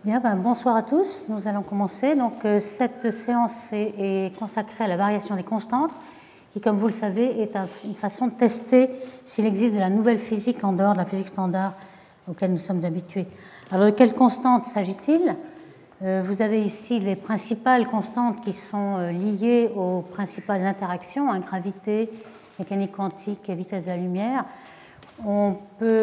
Bien, bonsoir à tous. Nous allons commencer. Donc, cette séance est consacrée à la variation des constantes, qui, comme vous le savez, est une façon de tester s'il existe de la nouvelle physique en dehors de la physique standard auquel nous sommes habitués. Alors, de quelles constantes s'agit-il? Vous avez ici les principales constantes qui sont liées aux principales interactions, gravité, mécanique quantique et vitesse de la lumière. On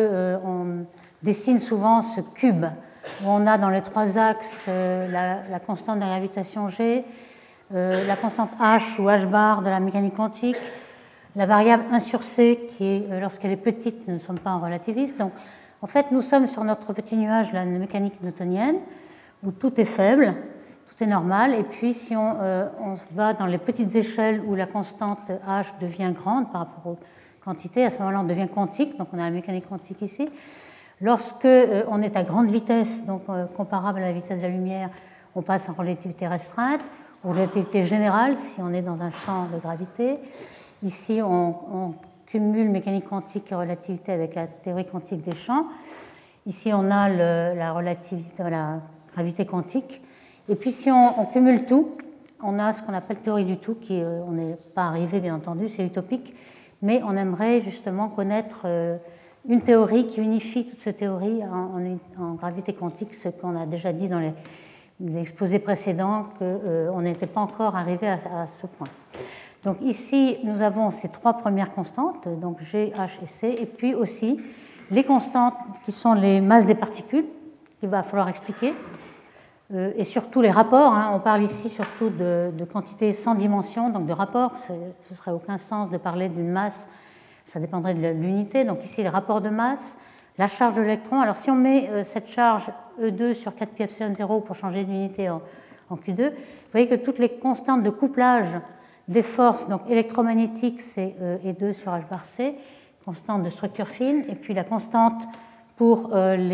dessine souvent ce cube où on a dans les trois axes la constante de la gravitation G, la constante H ou H bar de la mécanique quantique, la variable 1 sur C qui est, lorsqu'elle est petite, nous ne sommes pas en relativiste. Donc, en fait, nous sommes sur notre petit nuage, la mécanique newtonienne, où tout est faible, tout est normal. Et puis, si on va dans les petites échelles où la constante H devient grande par rapport aux quantités, à ce moment-là, on devient quantique. Donc, on a la mécanique quantique ici. Lorsque on est à grande vitesse, donc comparable à la vitesse de la lumière, on passe en relativité restreinte, ou relativité générale si on est dans un champ de gravité. Ici, on cumule mécanique quantique et relativité avec la théorie quantique des champs. Ici, on a la gravité quantique. Et puis, si on cumule tout, on a ce qu'on appelle théorie du tout, qui on n'est pas arrivé, bien entendu, c'est utopique, mais on aimerait justement connaître une théorie qui unifie toutes ces théories en gravité quantique, ce qu'on a déjà dit dans les exposés précédents, qu'on n'était pas encore arrivé à ce point. Donc ici, nous avons ces trois premières constantes, donc G, H et C, et puis aussi les constantes qui sont les masses des particules, qu'il va falloir expliquer, et surtout les rapports. On parle ici surtout de quantités sans dimension, donc de rapports. Ce ne serait aucun sens de parler d'une masse. Ça dépendrait de l'unité. Donc ici, les rapports de masse, la charge de l'électron. Alors si on met cette charge E2 sur 4 pi epsilon 0 pour changer d'unité en Q2, vous voyez que toutes les constantes de couplage des forces donc électromagnétiques, c'est E2 sur H bar C, constante de structure fine, et puis la constante pour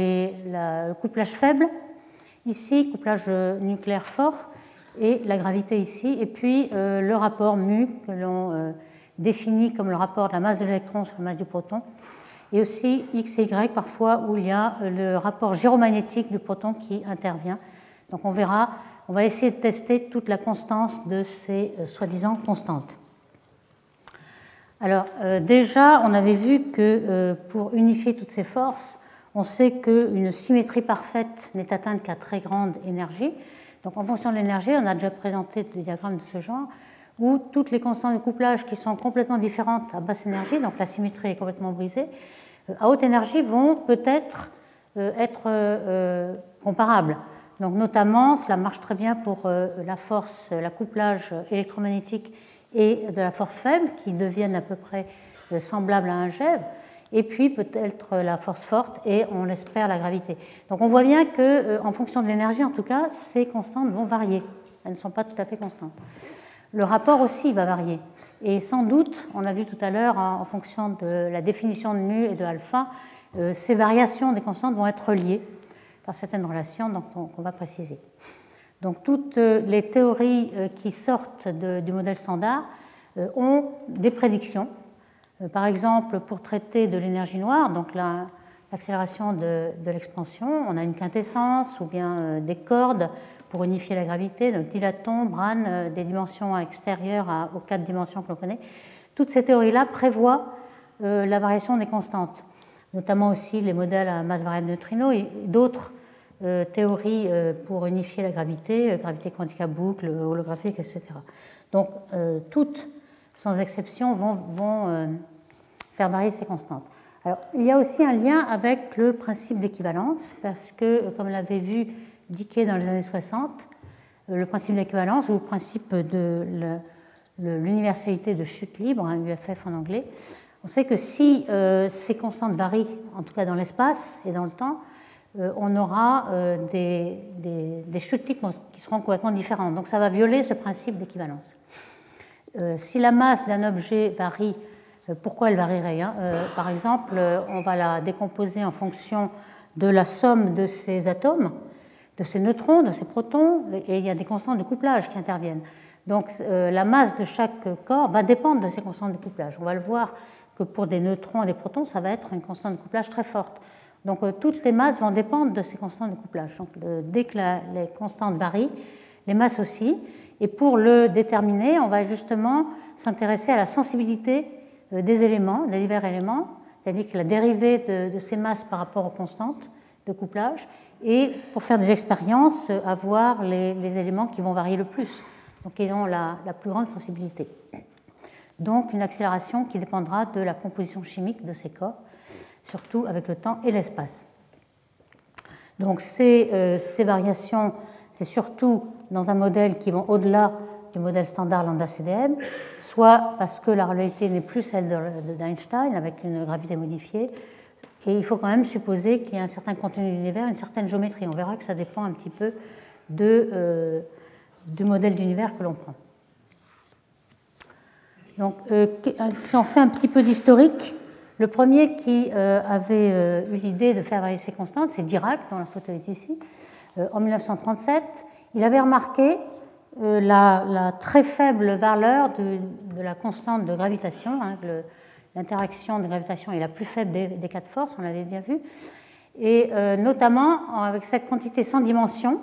le couplage faible, ici, couplage nucléaire fort, et la gravité ici, et puis le rapport mu que l'on défini comme le rapport de la masse de l'électron sur la masse du proton, et aussi X et Y parfois où il y a le rapport gyromagnétique du proton qui intervient. Donc on verra, on va essayer de tester toute la constance de ces soi-disant constantes. Alors déjà, on avait vu que pour unifier toutes ces forces, on sait qu'une symétrie parfaite n'est atteinte qu'à très grande énergie. Donc en fonction de l'énergie, on a déjà présenté des diagrammes de ce genre, où toutes les constantes de couplage qui sont complètement différentes à basse énergie, donc la symétrie est complètement brisée, à haute énergie vont peut-être être comparables. Donc notamment, cela marche très bien pour la force, la couplage électromagnétique et de la force faible, qui deviennent à peu près semblables à un GeV, et puis peut-être la force forte et on l'espère la gravité. Donc on voit bien qu'en fonction de l'énergie, en tout cas, ces constantes vont varier. Elles ne sont pas tout à fait constantes. Le rapport aussi va varier. Et sans doute, on l'a vu tout à l'heure, en fonction de la définition de mu et de alpha, ces variations des constantes vont être reliées par certaines relations qu'on va préciser. Donc toutes les théories qui sortent du modèle standard ont des prédictions. Par exemple, pour traiter de l'énergie noire, donc l'accélération de l'expansion, on a une quintessence ou bien des cordes pour unifier la gravité, donc dilaton, Brane, des dimensions extérieures aux 4 dimensions que l'on connaît. Toutes ces théories-là prévoient la variation des constantes, notamment aussi les modèles à masse variable de neutrinos et d'autres théories pour unifier la gravité, gravité quantique à boucle, holographique, etc. Donc toutes, sans exception, vont faire varier ces constantes. Alors, il y a aussi un lien avec le principe d'équivalence, parce que, comme on l'avait vu Dicke dans les années 60, le principe d'équivalence, ou le principe de l'universalité de chute libre, UFF en anglais, on sait que si ces constantes varient, en tout cas dans l'espace et dans le temps, on aura des chutes libres qui seront complètement différentes. Donc ça va violer ce principe d'équivalence. Si la masse d'un objet varie, pourquoi elle varierait Par exemple, on va la décomposer en fonction de la somme de ces atomes, de ces neutrons, de ces protons, et il y a des constantes de couplage qui interviennent. Donc la masse de chaque corps va dépendre de ces constantes de couplage. On va le voir que pour des neutrons et des protons, ça va être une constante de couplage très forte. Donc toutes les masses vont dépendre de ces constantes de couplage. Donc, dès que les constantes varient, les masses aussi. Et pour le déterminer, on va justement s'intéresser à la sensibilité des éléments, des divers éléments, c'est-à-dire que la dérivée de ces masses par rapport aux constantes de couplage, et pour faire des expériences, avoir les éléments qui vont varier le plus, donc qui ont la plus grande sensibilité. Donc une accélération qui dépendra de la composition chimique de ces corps, surtout avec le temps et l'espace. Donc ces variations, c'est surtout dans un modèle qui vont au-delà du modèle standard lambda-CDM, soit parce que la relativité n'est plus celle d'Einstein avec une gravité modifiée, et il faut quand même supposer qu'il y a un certain contenu de l'univers, une certaine géométrie. On verra que ça dépend un petit peu du modèle d'univers que l'on prend. Donc, si on fait un petit peu d'historique, le premier qui avait eu l'idée de faire varier ces constantes, c'est Dirac, dont la photo est ici, en 1937. Il avait remarqué la très faible valeur de la constante de gravitation. Hein, l'interaction de gravitation est la plus faible des cas de force, on l'avait bien vu. Et notamment avec cette quantité sans dimension,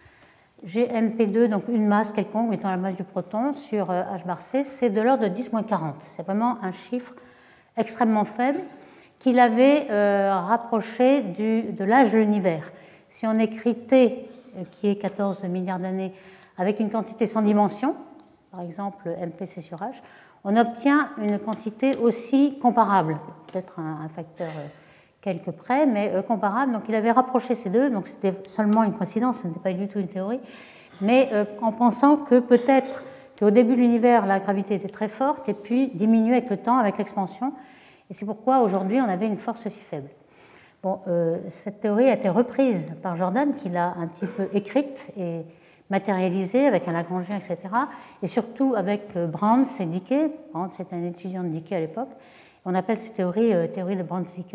Gmp2, donc une masse quelconque, mettant la masse du proton sur h bar c, c'est de l'ordre de 10-40. C'est vraiment un chiffre extrêmement faible qu'il avait rapproché de l'âge de l'univers. Si on écrit T, qui est 14 milliards d'années, avec une quantité sans dimension, par exemple MPC sur H, on obtient une quantité aussi comparable, peut-être un facteur quelque près, mais comparable. Donc il avait rapproché ces deux, donc c'était seulement une coïncidence, ce n'était pas du tout une théorie, mais en pensant que peut-être qu'au début de l'univers, la gravité était très forte et puis diminuait avec le temps, avec l'expansion, et c'est pourquoi aujourd'hui on avait une force aussi faible. Bon, cette théorie a été reprise par Jordan, qui l'a un petit peu écrite et matérialisée avec un Lagrangien, etc. Et surtout avec Brans et Dicke. Brans était un étudiant de Dicke à l'époque. On appelle cette théorie théorie de Brans-Dicke.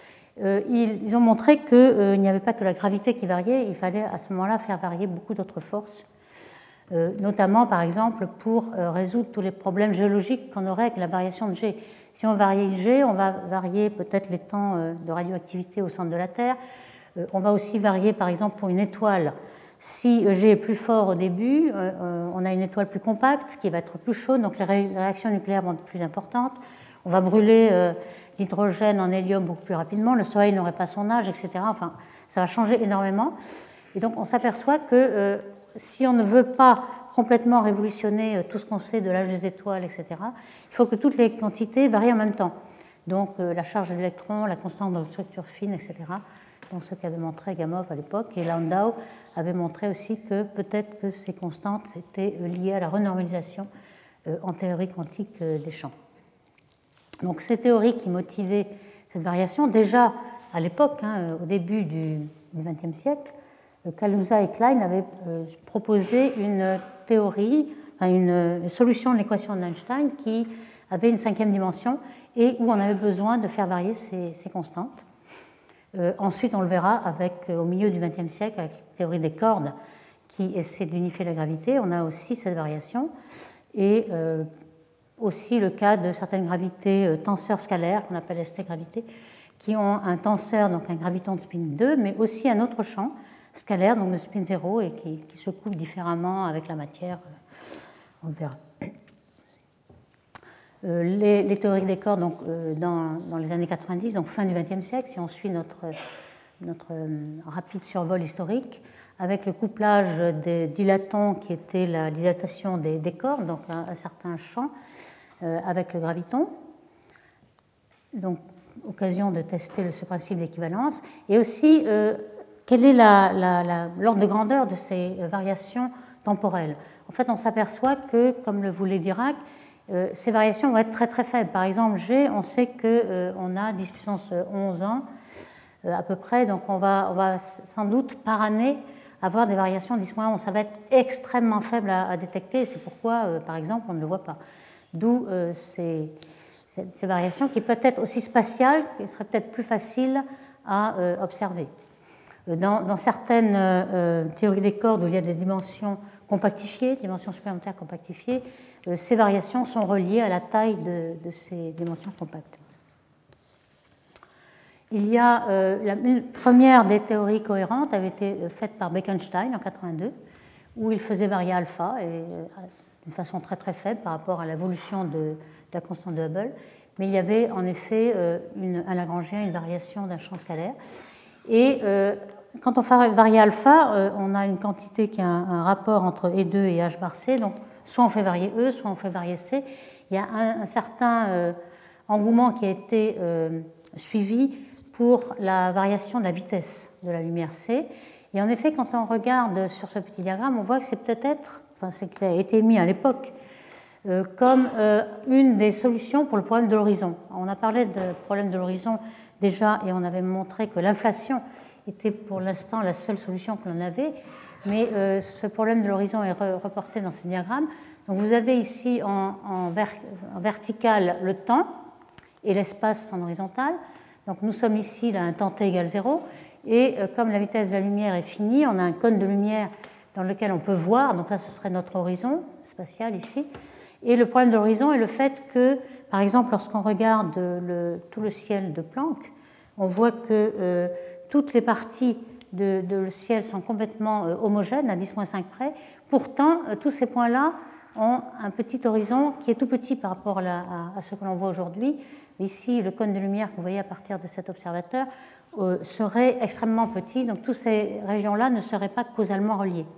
Ils ont montré qu'il n'y avait pas que la gravité qui variait, il fallait à ce moment-là faire varier beaucoup d'autres forces, notamment par exemple pour résoudre tous les problèmes géologiques qu'on aurait avec la variation de G. Si on varie G, on va varier peut-être les temps de radioactivité au centre de la Terre. On va aussi varier par exemple pour une étoile. Si G est plus fort au début, on a une étoile plus compacte qui va être plus chaude, donc les réactions nucléaires vont être plus importantes. On va brûler l'hydrogène en hélium beaucoup plus rapidement, le Soleil n'aurait pas son âge, etc. Enfin, ça va changer énormément. Et donc on s'aperçoit que si on ne veut pas complètement révolutionner tout ce qu'on sait de l'âge des étoiles, etc., il faut que toutes les quantités varient en même temps. Donc la charge de l'électron, la constante de structure fine, etc. Donc ce qu'avait montré Gamow à l'époque, et Landau avait montré aussi que peut-être que ces constantes étaient liées à la renormalisation en théorie quantique des champs. Donc ces théories qui motivaient cette variation, déjà à l'époque, au début du XXe siècle, Kaluza et Klein avaient proposé une théorie, une solution de l'équation d'Einstein qui avait une cinquième dimension et où on avait besoin de faire varier ces constantes. Ensuite, on le verra au milieu du XXe siècle, avec la théorie des cordes qui essaie d'unifier la gravité. On a aussi cette variation et aussi le cas de certaines gravités tenseurs scalaires qu'on appelle ST-gravité, qui ont un tenseur, donc un graviton de spin 2, mais aussi un autre champ scalaire, donc de spin 0, et qui se coupe différemment avec la matière. On le verra. Les théories des cordes, donc, dans les années 90, donc fin du XXe siècle, si on suit notre rapide survol historique, avec le couplage des dilatons qui était la dilatation des cordes, donc un certain champ, avec le graviton. Donc, occasion de tester ce principe d'équivalence. Et aussi, quel est l'ordre de grandeur de ces variations temporelles? En fait, on s'aperçoit que, comme le voulait Dirac, ces variations vont être très très faibles. Par exemple, G, on sait qu'on a 10 puissance 11 ans à peu près, donc on va sans doute par année avoir des variations 10-11. Ça va être extrêmement faible à détecter, et c'est pourquoi, par exemple, on ne le voit pas. D'où ces variations qui peuvent être aussi spatiales, qui seraient peut-être plus faciles à observer. Dans certaines théories des cordes où il y a des dimensions compactifiées, dimensions supplémentaires compactifiées, ces variations sont reliées à la taille de ces dimensions compactes. Il y a la première des théories cohérentes avait été faite par Bekenstein en 82, où il faisait varier alpha d'une façon très très faible par rapport à l'évolution de la constante de Hubble. Mais il y avait en effet un Lagrangien, une variation d'un champ scalaire. Et quand on fait varier alpha, on a une quantité qui a un rapport entre E2 et H bar C. Donc, soit on fait varier E, soit on fait varier C. Il y a un certain engouement qui a été suivi pour la variation de la vitesse de la lumière C. Et en effet, quand on regarde sur ce petit diagramme, on voit que c'est peut-être, enfin, ce qui a été mis à l'époque comme une des solutions pour le problème de l'horizon. On a parlé de problème de l'horizon déjà et on avait montré que l'inflation était pour l'instant la seule solution que l'on avait, mais ce problème de l'horizon est reporté dans ce diagramme. Donc vous avez ici en vertical le temps et l'espace en horizontal. Donc nous sommes ici là, à un temps t égale 0, et comme la vitesse de la lumière est finie, on a un cône de lumière dans lequel on peut voir, donc là ce serait notre horizon spatial ici. Et le problème de l'horizon est le fait que, par exemple, lorsqu'on regarde tout le ciel de Planck, on voit que toutes les parties de le ciel sont complètement homogènes, à 10-5 près. Pourtant, tous ces points-là ont un petit horizon qui est tout petit par rapport à ce que l'on voit aujourd'hui. Ici, le cône de lumière que vous voyez à partir de cet observateur serait extrêmement petit, donc toutes ces régions-là ne seraient pas causalement reliées.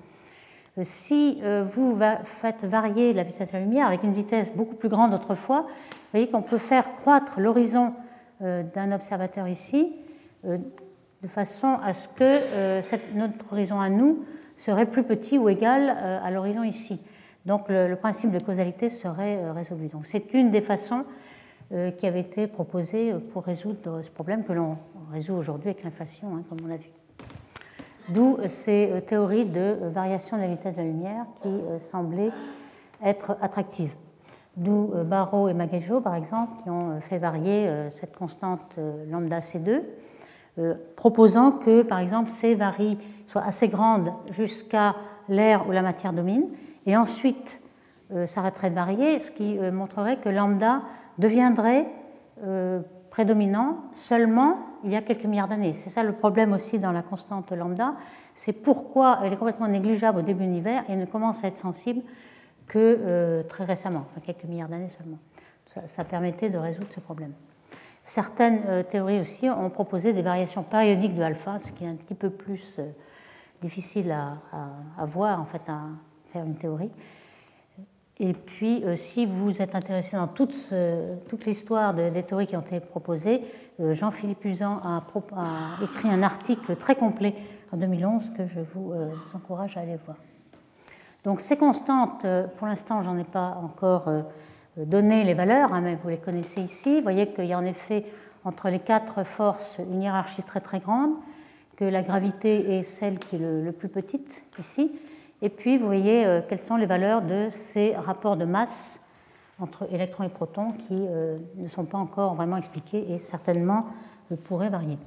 Si vous faites varier la vitesse de la lumière avec une vitesse beaucoup plus grande autrefois, vous voyez qu'on peut faire croître l'horizon d'un observateur ici de façon à ce que notre horizon à nous serait plus petit ou égal à l'horizon ici. Donc le principe de causalité serait résolu. Donc c'est une des façons qui avait été proposée pour résoudre ce problème que l'on résout aujourd'hui avec l'inflation, hein, comme on l'a vu. D'où ces théories de variation de la vitesse de la lumière qui semblaient être attractives. D'où Barrow et Magejo, par exemple, qui ont fait varier cette constante lambda C2, proposant que, par exemple, C varie, soit assez grande jusqu'à l'ère où la matière domine, et ensuite s'arrêterait de varier, ce qui montrerait que lambda deviendrait prédominant seulement il y a quelques milliards d'années. C'est ça le problème aussi dans la constante lambda, c'est pourquoi elle est complètement négligeable au début de l'univers et ne commence à être sensible que très récemment, enfin quelques milliards d'années seulement. Ça permettait de résoudre ce problème. Certaines théories aussi ont proposé des variations périodiques de alpha, ce qui est un petit peu plus difficile à voir, en fait, à faire une théorie. Et puis, si vous êtes intéressé dans toute l'histoire des théories qui ont été proposées, Jean-Philippe Uzan a écrit un article très complet en 2011 que je vous encourage à aller voir. Donc, ces constantes, pour l'instant, je n'en ai pas encore donné les valeurs, hein, mais vous les connaissez ici. Vous voyez qu'il y a en effet, entre les quatre forces, une hiérarchie très très grande, que la gravité est celle qui est le plus petite ici. Et puis, vous voyez quelles sont les valeurs de ces rapports de masse entre électrons et protons qui ne sont pas encore vraiment expliqués et certainement pourraient varier.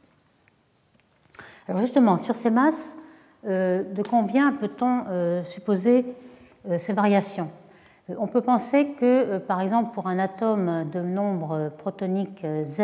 Alors justement, sur ces masses, de combien peut-on supposer ces variations? On peut penser que, par exemple, pour un atome de nombre protonique Z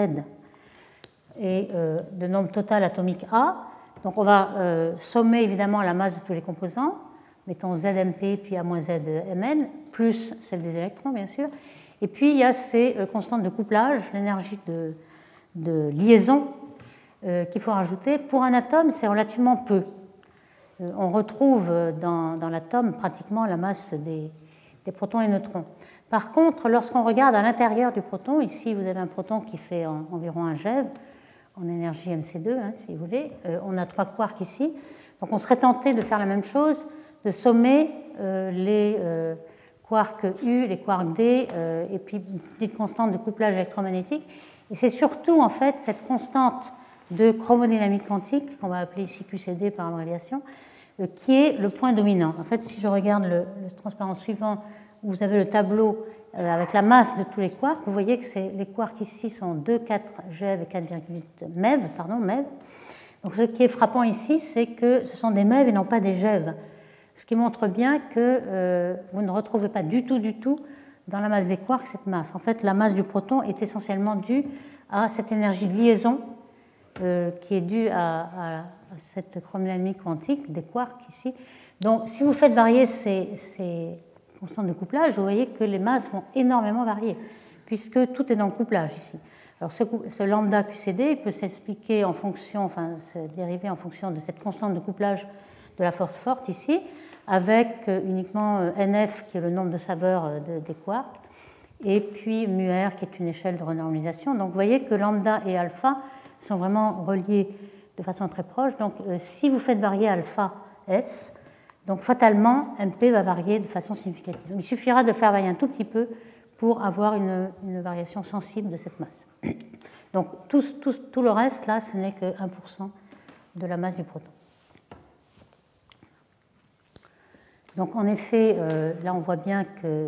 et de nombre total atomique A, donc on va sommer évidemment la masse de tous les composants, mettons ZMP puis A-ZMN, plus celle des électrons bien sûr. Et puis il y a ces constantes de couplage, l'énergie de liaison qu'il faut rajouter. Pour un atome, c'est relativement peu. On retrouve dans l'atome pratiquement la masse des protons et neutrons. Par contre, lorsqu'on regarde à l'intérieur du proton, ici vous avez un proton qui fait environ un GeV, en énergie MC2, hein, si vous voulez. On a 3 quarks ici. Donc on serait tenté de faire la même chose, de sommer les quarks U, les quarks D, et puis une petite constante de couplage électromagnétique. Et c'est surtout en fait cette constante de chromodynamique quantique, qu'on va appeler ici QCD par abréviation, qui est le point dominant. En fait, si je regarde le transparent suivant, vous avez le tableau avec la masse de tous les quarks. Vous voyez que les quarks ici sont 2, 4 GeV et 4,8 MeV. Donc ce qui est frappant ici, c'est que ce sont des MeV et non pas des GeV. Ce qui montre bien que vous ne retrouvez pas du tout dans la masse des quarks cette masse. En fait, la masse du proton est essentiellement due à cette énergie de liaison qui est due à cette chromodynamique quantique des quarks ici. Donc, si vous faites varier ces constantes de couplage, vous voyez que les masses vont énormément varier, puisque tout est dans le couplage ici. Alors, ce lambda QCD peut s'expliquer en fonction, enfin, se dériver en fonction de cette constante de couplage de la force forte ici, avec uniquement NF, qui est le nombre de saveurs des quarks, et puis μr, qui est une échelle de renormalisation. Donc, vous voyez que lambda et alpha sont vraiment reliés de façon très proche. Donc, si vous faites varier alpha S, donc fatalement, MP va varier de façon significative. Donc, il suffira de faire varier un tout petit peu pour avoir une variation sensible de cette masse. Donc, tout le reste, là, ce n'est que 1% de la masse du proton. Donc, en effet, là, on voit bien que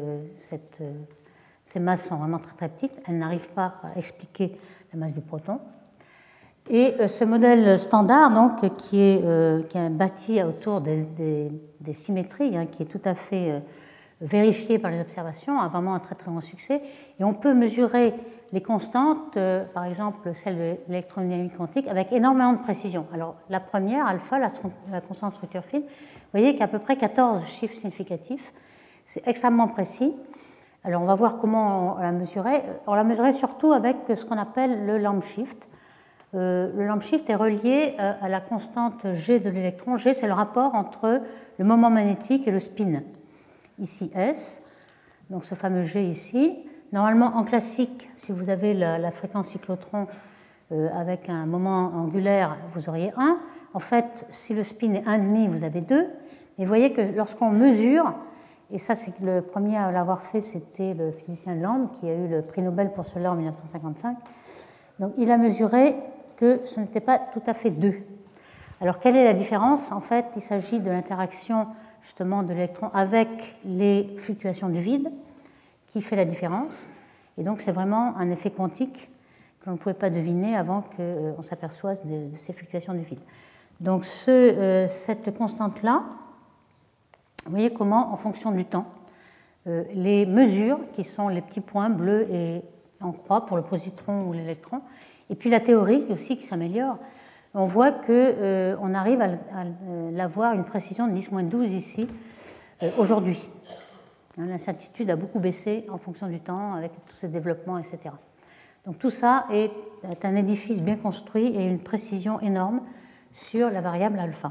ces masses sont vraiment très, très petites. Elles n'arrivent pas à expliquer la masse du proton. Et ce modèle standard, donc, qui est bâti autour des symétries, hein, qui est tout à fait vérifié par les observations, a vraiment un très très grand succès. Et on peut mesurer les constantes, par exemple celle de l'électrodynamique quantique, avec énormément de précision. Alors la première, alpha, la constante structure fine, vous voyez qu'il y a à peu près 14 chiffres significatifs. C'est extrêmement précis. Alors on va voir comment on la mesurait. On la mesurait surtout avec ce qu'on appelle le lamp shift. Le lamp shift est relié à la constante G de l'électron. G, c'est le rapport entre le moment magnétique et le spin. Ici S, donc ce fameux G ici. Normalement, en classique, si vous avez la fréquence cyclotron avec un moment angulaire, vous auriez 1. En fait, si le spin est 1,5, vous avez 2. Mais vous voyez que lorsqu'on mesure, et ça, c'est le premier à l'avoir fait, c'était le physicien Land, qui a eu le prix Nobel pour cela en 1955. Donc, il a mesuré que ce n'était pas tout à fait 2. Alors, quelle est la différence? En fait, il s'agit de l'interaction justement de l'électron avec les fluctuations du vide qui fait la différence. Et donc, c'est vraiment un effet quantique que l'on ne pouvait pas deviner avant qu'on s'aperçoive de ces fluctuations du vide. Donc, cette constante-là, vous voyez comment, en fonction du temps, les mesures, qui sont les petits points bleus et en croix pour le positron ou l'électron, et puis la théorie aussi qui s'améliore, on voit qu'on arrive à l'avoir une précision de 10-12 ici, aujourd'hui. L'incertitude a beaucoup baissé en fonction du temps, avec tous ces développements, etc. Donc tout ça est un édifice bien construit et une précision énorme sur la variable alpha.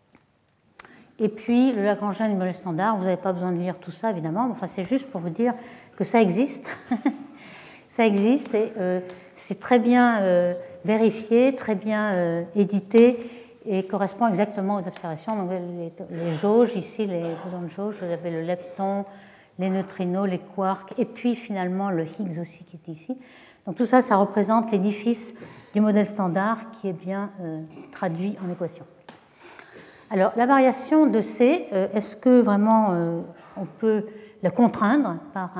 Et puis le Lagrangien du modèle standard, vous n'avez pas besoin de lire tout ça, évidemment, enfin, c'est juste pour vous dire que ça existe. Ça existe et c'est très bien vérifié, très bien édité et correspond exactement aux observations. Donc, les jauges, ici, les bosons de jauge, vous avez le lepton, les neutrinos, les quarks, et puis finalement le Higgs aussi qui est ici. Donc tout ça, ça représente l'édifice du modèle standard qui est bien traduit en équation. Alors la variation de C, est-ce que vraiment on peut la contraindre par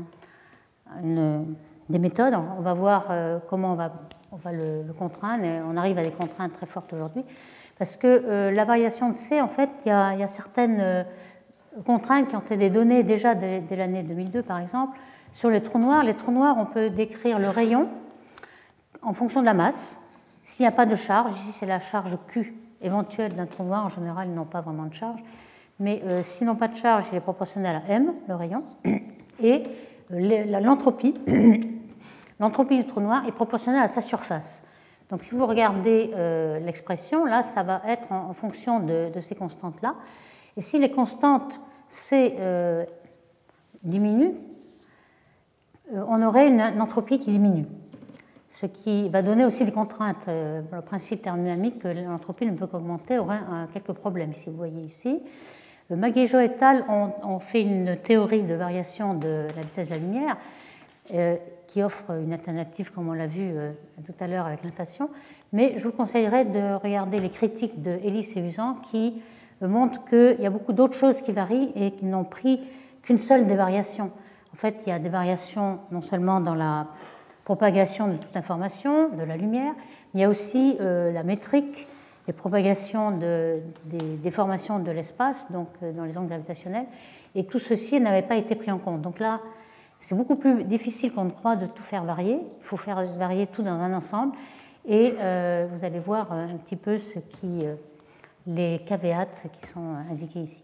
des méthodes? On va voir comment on va le contraindre, et on arrive à des contraintes très fortes aujourd'hui. Parce que la variation de C, en fait, il y a certaines contraintes qui ont été données déjà dès l'année 2002, par exemple, sur les trous noirs. Les trous noirs, on peut décrire le rayon en fonction de la masse. S'il n'y a pas de charge, ici c'est la charge Q éventuelle d'un trou noir, en général, ils n'ont pas vraiment de charge. Mais s'ils n'ont pas de charge, il est proportionnel à M, le rayon. Et l'entropie du trou noir est proportionnelle à sa surface. Donc si vous regardez l'expression, là, ça va être en fonction de ces constantes-là. Et si les constantes C diminuent, on aurait une entropie qui diminue. Ce qui va donner aussi des contraintes. Le principe thermodynamique que l'entropie ne peut qu'augmenter aurait quelques problèmes, si vous voyez ici. Maguejo et al. ont fait une théorie de variation de la vitesse de la lumière qui offre une alternative, comme on l'a vu tout à l'heure avec l'inflation. Mais je vous conseillerais de regarder les critiques de Ellis et Usan qui montrent qu'il y a beaucoup d'autres choses qui varient et qui n'ont pris qu'une seule des variations. En fait, il y a des variations non seulement dans la propagation de toute information, de la lumière, mais il y a aussi la métrique, les propagations des déformations de l'espace, donc dans les ondes gravitationnelles, et tout ceci n'avait pas été pris en compte. Donc là, c'est beaucoup plus difficile qu'on ne croit de tout faire varier. Il faut faire varier tout dans un ensemble. Et vous allez voir un petit peu les caveats qui sont indiqués ici.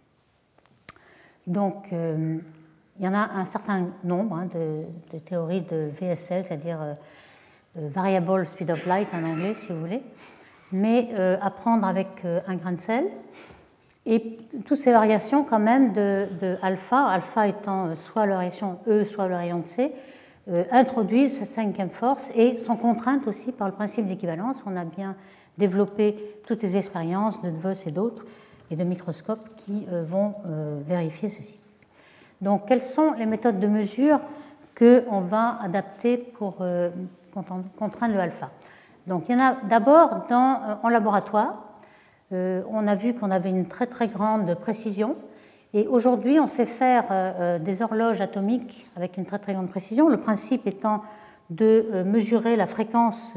Donc, il y en a un certain nombre de théories de VSL, c'est-à-dire Variable Speed of Light en anglais, si vous voulez, mais à prendre avec un grain de sel. Et toutes ces variations, quand même, de alpha étant soit le rayon E, soit le rayon de C, introduisent cette cinquième force et sont contraintes aussi par le principe d'équivalence. On a bien développé toutes les expériences de Dvos et d'autres, et de microscopes qui vont vérifier ceci. Donc, quelles sont les méthodes de mesure qu'on va adapter pour contraindre le alpha? Donc, il y en a d'abord en laboratoire. On a vu qu'on avait une très très grande précision. Et aujourd'hui, on sait faire des horloges atomiques avec une très très grande précision. Le principe étant de mesurer la fréquence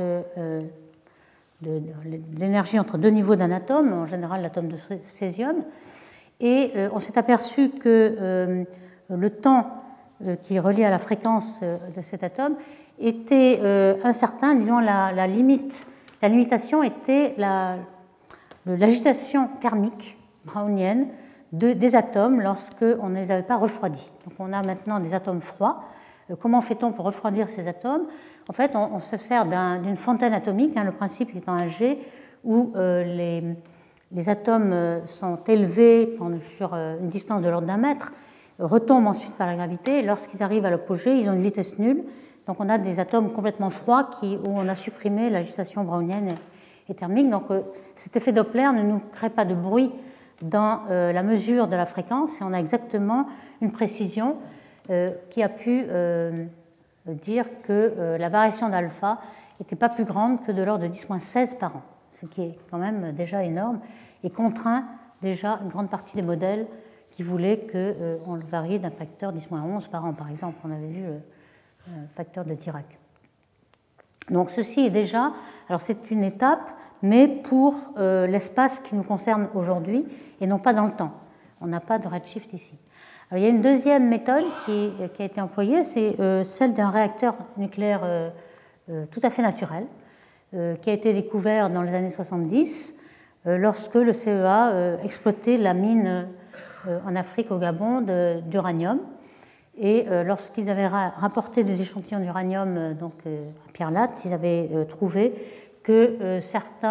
de l'énergie entre deux niveaux d'un atome, en général l'atome de césium. Et on s'est aperçu que le temps qui est relié à la fréquence de cet atome était incertain. Disons, la limitation était l'agitation thermique brownienne des atomes lorsqu'on ne les avait pas refroidis. Donc on a maintenant des atomes froids. Comment fait-on pour refroidir ces atomes? En fait, on se sert d'une fontaine atomique, le principe étant un jet où les atomes sont élevés sur une distance de l'ordre d'un mètre, retombent ensuite par la gravité, et lorsqu'ils arrivent à l'apogée, ils ont une vitesse nulle. Donc on a des atomes complètement froids où on a supprimé l'agitation brownienne et thermique. Donc cet effet Doppler ne nous crée pas de bruit dans la mesure de la fréquence, et on a exactement une précision qui a pu dire que la variation d'alpha n'était pas plus grande que de l'ordre de 10-16 par an, ce qui est quand même déjà énorme et contraint déjà une grande partie des modèles qui voulaient qu'on le varie d'un facteur 10-11 par an, par exemple. On avait vu le facteur de Dirac. Donc ceci est déjà, alors c'est une étape, mais pour l'espace qui nous concerne aujourd'hui et non pas dans le temps. On n'a pas de redshift ici. Alors, il y a une deuxième méthode qui a été employée, c'est celle d'un réacteur nucléaire tout à fait naturel, qui a été découvert dans les années 70, lorsque le CEA exploitait la mine en Afrique, au Gabon, d'uranium. Et lorsqu'ils avaient rapporté des échantillons d'uranium à Pierre Latte, ils avaient trouvé que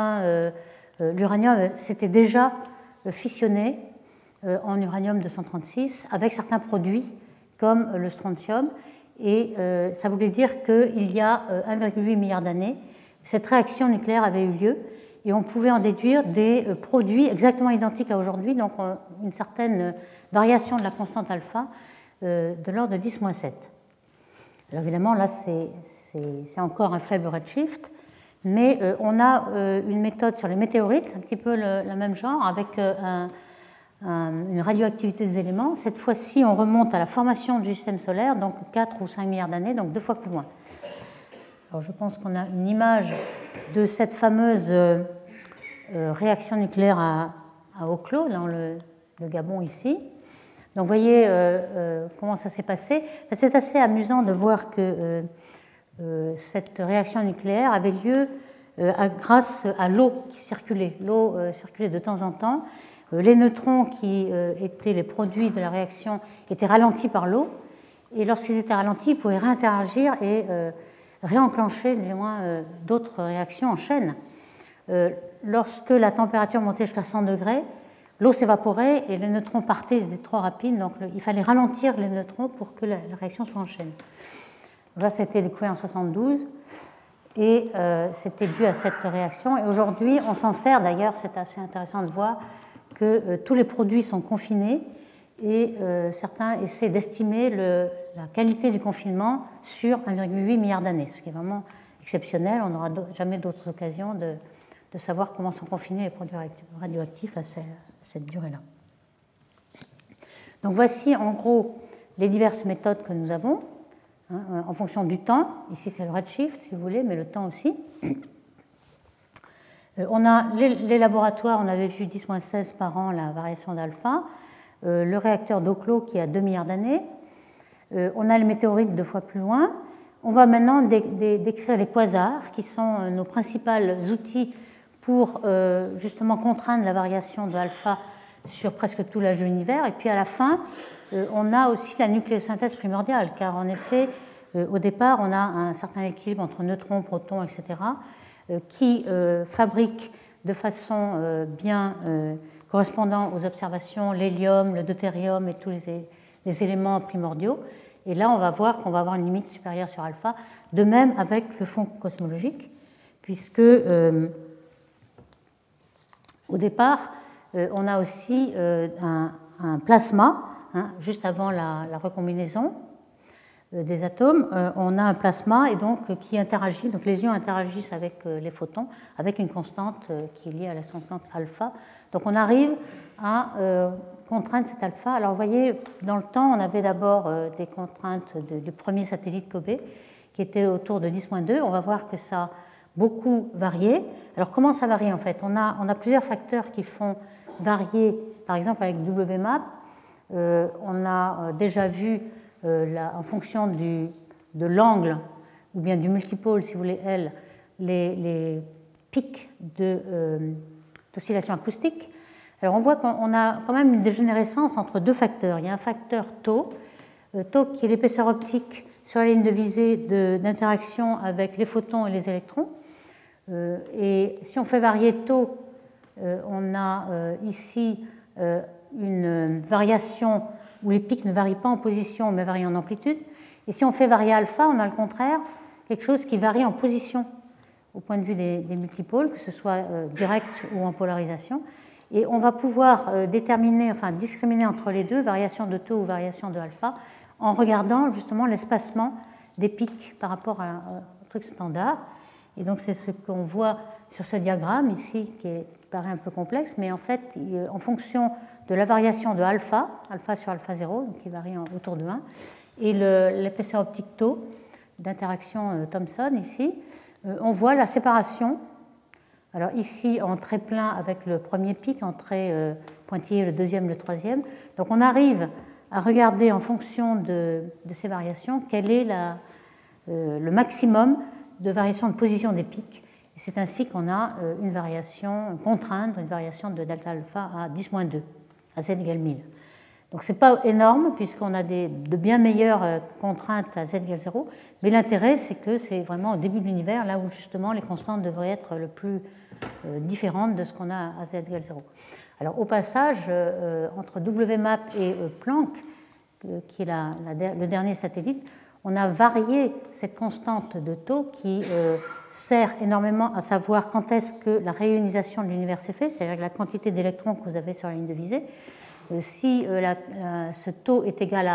l'uranium s'était déjà fissionné en uranium 236 avec certains produits comme le strontium. Et ça voulait dire qu'il y a 1,8 milliard d'années, cette réaction nucléaire avait eu lieu et on pouvait en déduire des produits exactement identiques à aujourd'hui, donc une certaine variation de la constante alpha de l'ordre de 10-7. Alors évidemment, là, c'est encore un faible redshift, mais on a une méthode sur les météorites, un petit peu le même genre, avec une radioactivité des éléments. Cette fois-ci, on remonte à la formation du système solaire, donc 4 ou 5 milliards d'années, donc 2 fois plus loin. Alors je pense qu'on a une image de cette fameuse réaction nucléaire à eau clos, dans le Gabon ici. Donc vous voyez comment ça s'est passé. C'est assez amusant de voir que cette réaction nucléaire avait lieu grâce à l'eau qui circulait. L'eau circulait de temps en temps. Les neutrons qui étaient les produits de la réaction étaient ralentis par l'eau. Et lorsqu'ils étaient ralentis, ils pouvaient réinteragir et réenclencher d'autres réactions en chaîne. Lorsque la température montait jusqu'à 100 degrés, l'eau s'évaporait et les neutrons partaient, ils étaient trop rapides, donc il fallait ralentir les neutrons pour que la réaction soit en chaîne. Ça, c'était découvert en 1972 et c'était dû à cette réaction. Et aujourd'hui, on s'en sert d'ailleurs, c'est assez intéressant de voir que tous les produits sont confinés et certains essaient d'estimer la qualité du confinement sur 1,8 milliard d'années, ce qui est vraiment exceptionnel. On n'aura jamais d'autres occasions de savoir comment sont confinés les produits radioactifs à cette durée-là. Donc voici en gros les diverses méthodes que nous avons en fonction du temps. Ici c'est le redshift si vous voulez, mais le temps aussi. On a les laboratoires, on avait vu 10-16 par an la variation d'alpha, le réacteur d'eau clos qui a 2 milliards d'années, on a les météorites 2 fois plus loin, On va maintenant décrire les quasars, qui sont nos principaux outils pour justement contraindre la variation de alpha sur presque tout l'âge de l'univers. Et puis à la fin, on a aussi la nucléosynthèse primordiale, car en effet, au départ, on a un certain équilibre entre neutrons, protons, etc., qui fabrique de façon bien correspondant aux observations l'hélium, le deutérium et tous les éléments primordiaux. Et là, on va voir qu'on va avoir une limite supérieure sur alpha, de même avec le fond cosmologique, puisque au départ, on a aussi un plasma, hein, juste avant la recombinaison des atomes, on a un plasma et donc qui interagit, donc les ions interagissent avec les photons, avec une constante qui est liée à la constante alpha. Donc on arrive à contraindre cet alpha. Alors vous voyez, dans le temps, on avait d'abord des contraintes du premier satellite Kobe qui était autour de 10-2. On va voir que ça a beaucoup varié. Alors comment ça varie en fait? On a plusieurs facteurs qui font varier, par exemple avec WMAP, on a déjà vu en fonction de l'angle ou bien du multipôle, si vous voulez, L, les pics d'oscillation acoustique. Alors on voit qu'on a quand même une dégénérescence entre deux facteurs. Il y a un facteur tau, tau qui est l'épaisseur optique sur la ligne de visée d'interaction avec les photons et les électrons. Et si on fait varier tau, on a ici une variation où les pics ne varient pas en position mais varient en amplitude. Et si on fait varier alpha, on a le contraire, quelque chose qui varie en position au point de vue des multipôles, que ce soit direct ou en polarisation. Et on va pouvoir déterminer, enfin discriminer entre les deux, variation de tau ou variation de alpha, en regardant justement l'espacement des pics par rapport au truc standard. Et donc c'est ce qu'on voit sur ce diagramme ici, qui paraît un peu complexe, mais en fait, en fonction de la variation de alpha, alpha sur alpha 0, donc qui varie autour de 1, et l'épaisseur optique tau d'interaction Thomson ici, on voit la séparation. Alors ici en trait plein avec le premier pic, en trait pointillé le deuxième, le troisième. Donc on arrive à regarder en fonction de ces variations quel est le maximum de variation de position des pics. Et c'est ainsi qu'on a une variation contrainte, une variation de delta alpha à 10-2, à z égale 1000. Donc ce n'est pas énorme puisqu'on a de bien meilleures contraintes à z égale 0, mais l'intérêt c'est que c'est vraiment au début de l'univers, là où justement les constantes devraient être le plus différentes de ce qu'on a à z égale 0. Alors au passage, entre WMAP et Planck, qui est le dernier satellite, on a varié cette constante de taux qui sert énormément à savoir quand est-ce que la réionisation de l'univers s'est faite, c'est-à-dire la quantité d'électrons que vous avez sur la ligne de visée. Si ce taux est égal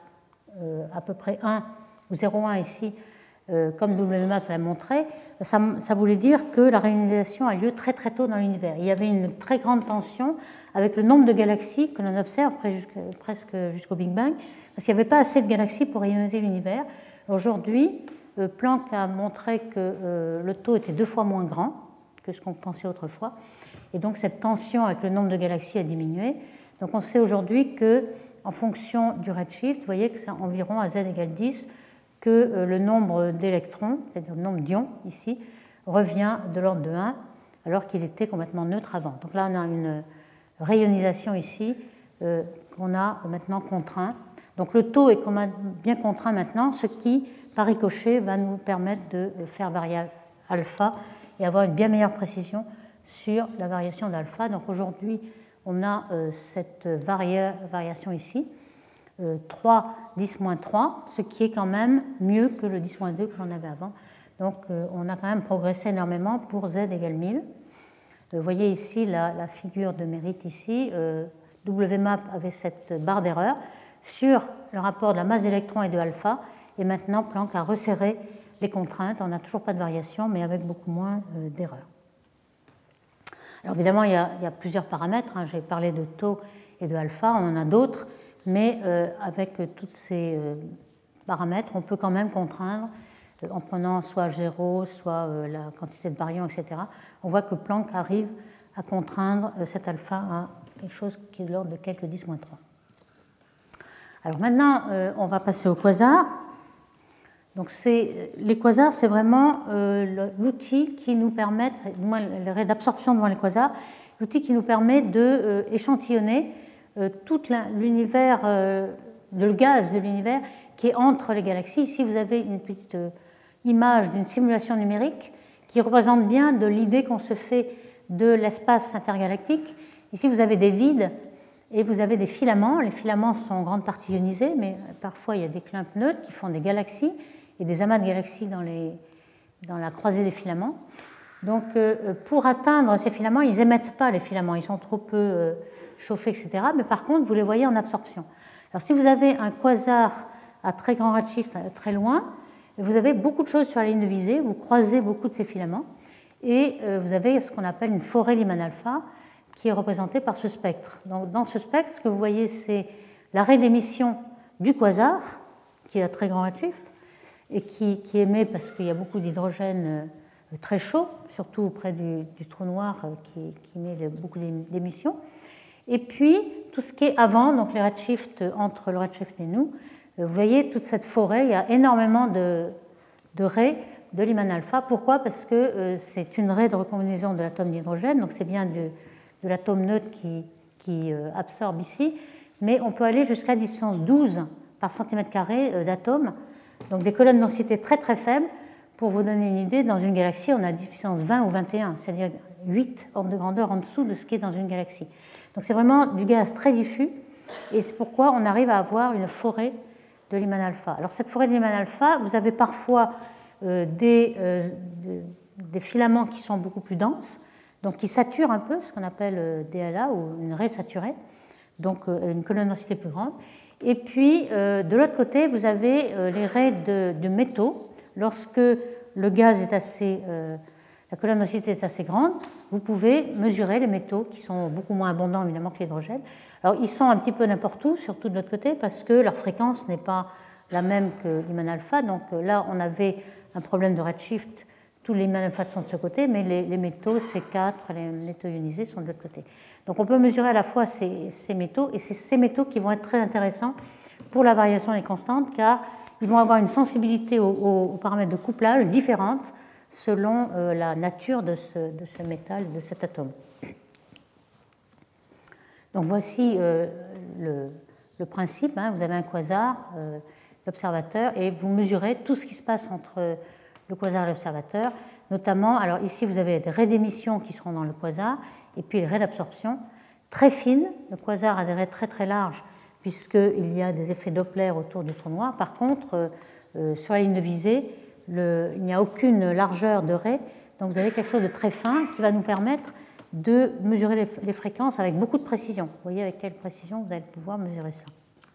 à peu près 1 ou 0,1 ici, comme WMAP l'a montré, ça voulait dire que la réionisation a lieu très très tôt dans l'univers. Il y avait une très grande tension avec le nombre de galaxies que l'on observe presque jusqu'au Big Bang, parce qu'il n'y avait pas assez de galaxies pour réioniser l'univers. Aujourd'hui, Planck a montré que le taux était 2 fois moins grand que ce qu'on pensait autrefois, et donc cette tension avec le nombre de galaxies a diminué. Donc on sait aujourd'hui qu'en fonction du redshift, vous voyez que c'est environ à z égale 10, que le nombre d'électrons, c'est-à-dire le nombre d'ions ici, revient de l'ordre de 1, alors qu'il était complètement neutre avant. Donc là, on a une réionisation ici qu'on a maintenant contraint. Donc le taux est bien contraint maintenant, ce qui, par ricochet, va nous permettre de faire varier alpha et avoir une bien meilleure précision sur la variation d'alpha. Donc aujourd'hui, on a cette variation ici. 3, 10-3, ce qui est quand même mieux que le 10-2 que l'on avait avant. Donc on a quand même progressé énormément pour z égale 1000. Vous voyez ici la figure de mérite ici. WMAP avait cette barre d'erreur sur le rapport de la masse d'électrons et de alpha, et maintenant Planck a resserré les contraintes. On n'a toujours pas de variation, mais avec beaucoup moins d'erreurs. Alors évidemment, il y a plusieurs paramètres. J'ai parlé de tau et de alpha, on en a d'autres. Mais avec tous ces paramètres, on peut quand même contraindre en prenant soit H0, soit la quantité de baryons, etc. On voit que Planck arrive à contraindre cet alpha à quelque chose qui est de l'ordre de quelques 10-3. Alors maintenant, on va passer au quasar. Donc les quasars, c'est vraiment l'outil qui nous permet, du moins les raies d'absorption devant les quasars, l'outil qui nous permet d'échantillonner tout l'univers, le gaz de l'univers qui est entre les galaxies. Ici, vous avez une petite image d'une simulation numérique qui représente bien de l'idée qu'on se fait de l'espace intergalactique. Ici, vous avez des vides et vous avez des filaments. Les filaments sont en grande partie ionisés, mais parfois il y a des clumps neutres qui font des galaxies et des amas de galaxies dans la croisée des filaments. Donc, pour atteindre ces filaments, ils n'émettent pas les filaments, ils sont trop peu chauffés, etc. Mais par contre, vous les voyez en absorption. Alors, si vous avez un quasar à très grand redshift, très loin, vous avez beaucoup de choses sur la ligne de visée, vous croisez beaucoup de ces filaments, et vous avez ce qu'on appelle une forêt Lyman alpha, qui est représentée par ce spectre. Donc, dans ce spectre, ce que vous voyez, c'est la raie d'émission du quasar, qui est à très grand redshift, et qui émet parce qu'il y a beaucoup d'hydrogène très chaud, surtout auprès du trou noir qui émet beaucoup d'émissions. Et puis, tout ce qui est avant, donc les redshifts entre le redshift et nous, vous voyez toute cette forêt, il y a énormément de raies de Lyman alpha. Pourquoi? Parce que c'est une raie de recombinaison de l'atome d'hydrogène, donc c'est bien de l'atome neutre qui absorbe ici, mais on peut aller jusqu'à 10 puissance 12 par centimètre carré d'atomes, donc des colonnes de densité très très faibles. Pour vous donner une idée, dans une galaxie, on a 10 puissance 20 ou 21, c'est-à-dire 8 ordres de grandeur en dessous de ce qui est dans une galaxie. Donc c'est vraiment du gaz très diffus, et c'est pourquoi on arrive à avoir une forêt de Lyman alpha. Alors cette forêt de Lyman alpha, vous avez parfois des filaments qui sont beaucoup plus denses, donc qui saturent un peu, ce qu'on appelle DLA ou une raie saturée, donc une colonne de densité plus grande. Et puis de l'autre côté, vous avez les raies de métaux. Lorsque le gaz est assez, la colonne de densité est assez grande, vous pouvez mesurer les métaux qui sont beaucoup moins abondants évidemment que l'hydrogène. Alors ils sont un petit peu n'importe où, surtout de l'autre côté, parce que leur fréquence n'est pas la même que Lyman alpha. Donc là, on avait un problème de redshift. Tous les Lyman alpha sont de ce côté, mais les métaux C4, les métaux ionisés sont de l'autre côté. Donc on peut mesurer à la fois ces métaux, et c'est ces métaux qui vont être très intéressants pour la variation des constantes, car ils vont avoir une sensibilité aux paramètres de couplage différentes selon la nature de ce métal, de cet atome. Donc voici le principe. Vous avez un quasar, l'observateur, et vous mesurez tout ce qui se passe entre le quasar et l'observateur. Notamment, alors ici vous avez des raies d'émission qui seront dans le quasar, et puis les raies d'absorption très fines. Le quasar a des raies très très larges, puisqu'il y a des effets Doppler autour du trou noir. Par contre, sur la ligne de visée, il n'y a aucune largeur de raie, donc vous avez quelque chose de très fin qui va nous permettre de mesurer les fréquences avec beaucoup de précision. Vous voyez avec quelle précision vous allez pouvoir mesurer ça.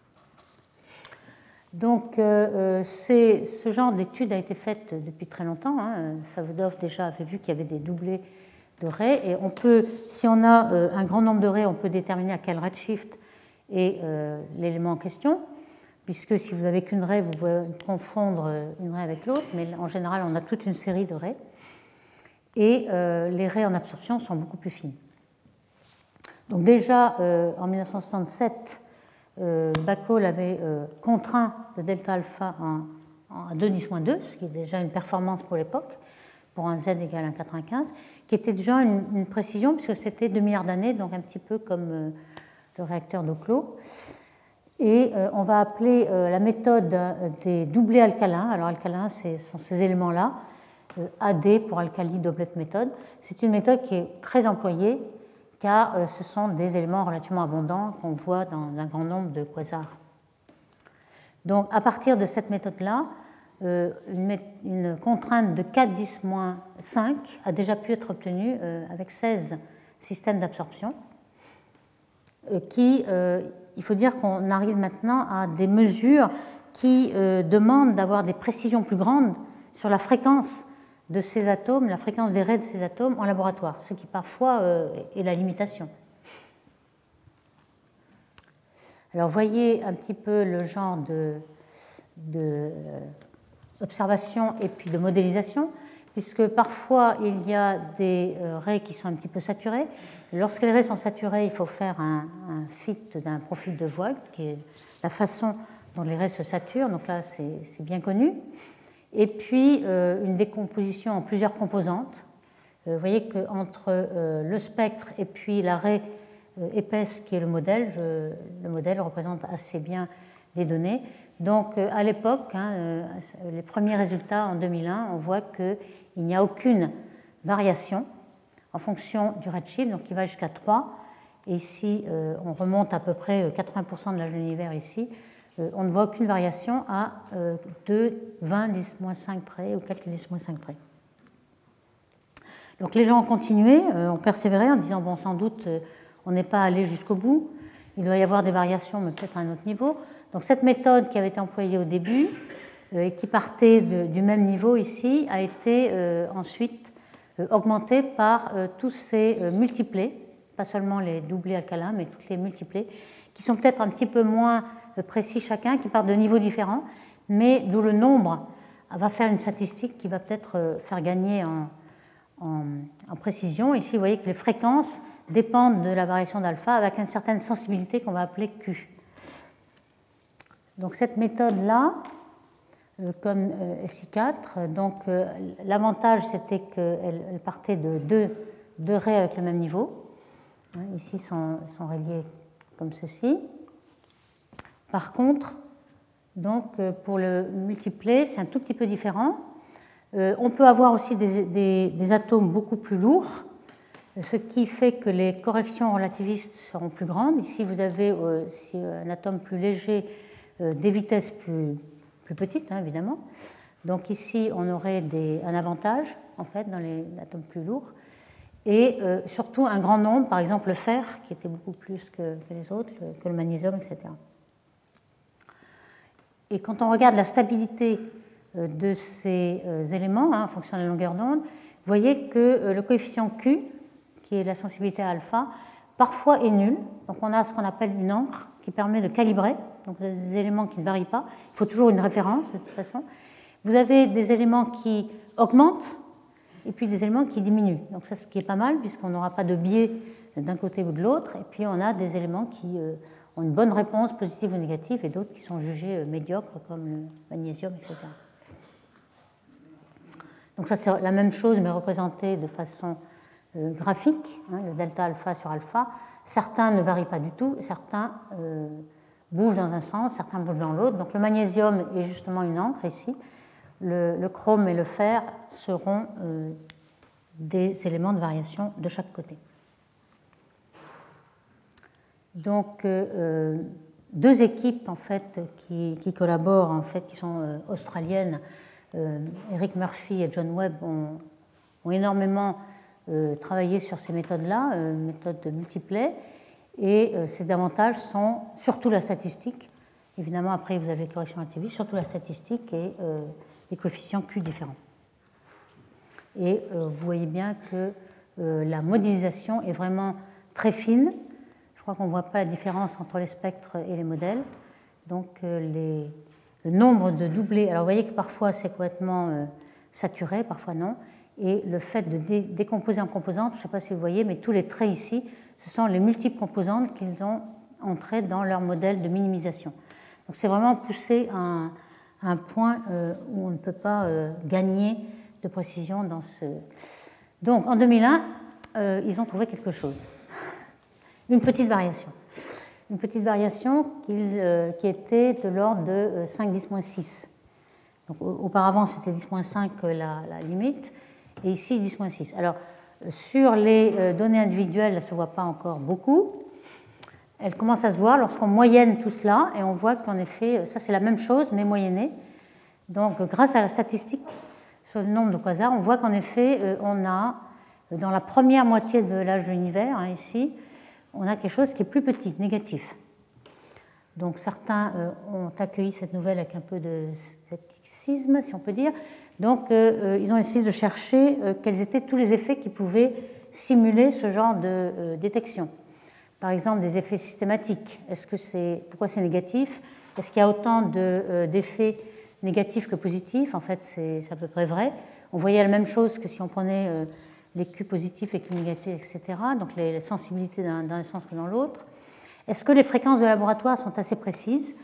Donc, ce genre d'étude a été faite depuis très longtemps. Savodov déjà avait vu qu'il y avait des doublés de raies, et on peut, si on a un grand nombre de raies, on peut déterminer à quel redshift est l'élément en question, puisque si vous n'avez qu'une raie, vous pouvez confondre une raie avec l'autre, mais en général, on a toute une série de raies, et les raies en absorption sont beaucoup plus fines. Donc déjà, en 1967, Bacol avait contraint le delta alpha à 2 10 - 2, ce qui est déjà une performance pour l'époque, pour un z égale 1,95, qui était déjà une précision, puisque c'était 2 milliards d'années, donc un petit peu comme le réacteur d'eau clos. Et on va appeler la méthode des doublés alcalins. Alors alcalins, ce sont ces éléments-là, AD pour alkali doublet méthode. C'est une méthode qui est très employée, car ce sont des éléments relativement abondants qu'on voit dans un grand nombre de quasars. Donc à partir de cette méthode-là, une contrainte de 4 10 - 5 a déjà pu être obtenue avec 16 systèmes d'absorption, il faut dire qu'on arrive maintenant à des mesures qui demandent d'avoir des précisions plus grandes sur la fréquence de ces atomes, la fréquence des raies de ces atomes en laboratoire, ce qui parfois est la limitation. Alors voyez un petit peu le genre d'observation et puis de modélisation, puisque parfois il y a des raies qui sont un petit peu saturées. Lorsque les raies sont saturées, il faut faire un fit d'un profil de voile, qui est la façon dont les raies se saturent, donc là c'est bien connu. et puis une décomposition en plusieurs composantes. Vous voyez qu'entre le spectre et puis la raie épaisse qui est le modèle représente assez bien les données. Donc à l'époque, les premiers résultats en 2001, on voit qu'il n'y a aucune variation en fonction du redshift, donc il va jusqu'à 3. Et ici, on remonte à peu près 80% de l'âge de l'univers ici. On ne voit aucune variation à 2, 20, 10-5 près ou quelques 10-5 près. Donc les gens ont continué, ont persévéré en disant bon, sans doute, on n'est pas allé jusqu'au bout. Il doit y avoir des variations, mais peut-être à un autre niveau. Donc cette méthode qui avait été employée au début et qui partait du même niveau ici a été ensuite augmentée par tous ces multiplés, pas seulement les doublés alcalins, mais tous les multiplés, qui sont peut-être un petit peu moins précis chacun, qui partent de niveaux différents, mais d'où le nombre va faire une statistique qui va peut-être faire gagner en précision. Ici, vous voyez que les fréquences dépendent de la variation d'alpha avec une certaine sensibilité qu'on va appeler Q. Donc cette méthode-là, comme SI4, donc l'avantage c'était qu'elle partait de deux raies avec le même niveau. Ici sont reliés comme ceci. Par contre, donc, pour le multiplé, c'est un tout petit peu différent. On peut avoir aussi des atomes beaucoup plus lourds, ce qui fait que les corrections relativistes seront plus grandes. Ici, vous avez si un atome plus léger, des vitesses plus petites, évidemment. Donc ici, on aurait un avantage, en fait, dans les atomes plus lourds. Et surtout un grand nombre, par exemple le fer, qui était beaucoup plus que les autres, que le magnésium, etc. Et quand on regarde la stabilité de ces éléments, en fonction de la longueur d'onde, vous voyez que le coefficient Q, qui est la sensibilité à alpha, parfois est nul. Donc on a ce qu'on appelle une encre qui permet de calibrer, donc des éléments qui ne varient pas. Il faut toujours une référence de toute façon. Vous avez des éléments qui augmentent et puis des éléments qui diminuent. Donc ça, ce qui est pas mal, puisqu'on n'aura pas de biais d'un côté ou de l'autre. Et puis on a des éléments qui ont une bonne réponse, positive ou négative, et d'autres qui sont jugés médiocres, comme le magnésium, etc. Donc ça, c'est la même chose, mais représenté de façon graphique, le delta alpha sur alpha. Certains ne varient pas du tout, certains bougent dans un sens, certains bougent dans l'autre. Donc le magnésium est justement une encre ici. Le chrome et le fer seront des éléments de variation de chaque côté. Donc deux équipes en fait qui collaborent en fait, qui sont australiennes, Eric Murphy et John Webb ont énormément travaillé sur ces méthodes-là, méthodes de multiplets, et ces avantages sont surtout la statistique. Évidemment, après vous avez les corrections relativistes, surtout la statistique et des coefficients Q différents. Et vous voyez bien que la modélisation est vraiment très fine. Je crois qu'on ne voit pas la différence entre les spectres et les modèles. Donc le nombre de doublés, alors vous voyez que parfois c'est complètement saturé, parfois non. Et le fait de décomposer en composantes, je ne sais pas si vous voyez, mais tous les traits ici, ce sont les multiples composantes qu'ils ont entrées dans leur modèle de minimisation. Donc c'est vraiment poussé à un point où on ne peut pas gagner de précision dans ce... Donc en 2001, ils ont trouvé quelque chose. Une petite variation. Une petite variation qui était de l'ordre de 5-10-6. Donc auparavant, c'était 10-5 la limite, et ici 10-6. Alors sur les données individuelles, elles ne se voient pas encore beaucoup. Elle commence à se voir lorsqu'on moyenne tout cela, et on voit qu'en effet, ça c'est la même chose, mais moyennée. Donc grâce à la statistique sur le nombre de quasars, on voit qu'en effet, on a, dans la première moitié de l'âge de l'univers, ici, on a quelque chose qui est plus petit, négatif. Donc certains ont accueilli cette nouvelle avec un peu de scepticisme, si on peut dire. Donc ils ont essayé de chercher quels étaient tous les effets qui pouvaient simuler ce genre de détection. Par exemple, des effets systématiques. Pourquoi c'est négatif? Est-ce qu'il y a autant d'effets négatifs que positifs? En fait, c'est à peu près vrai. On voyait la même chose que si on prenait les Q positifs et Q négatifs, etc. Donc les sensibilités dans un sens que dans l'autre. Est-ce que les fréquences de laboratoire sont assez précises?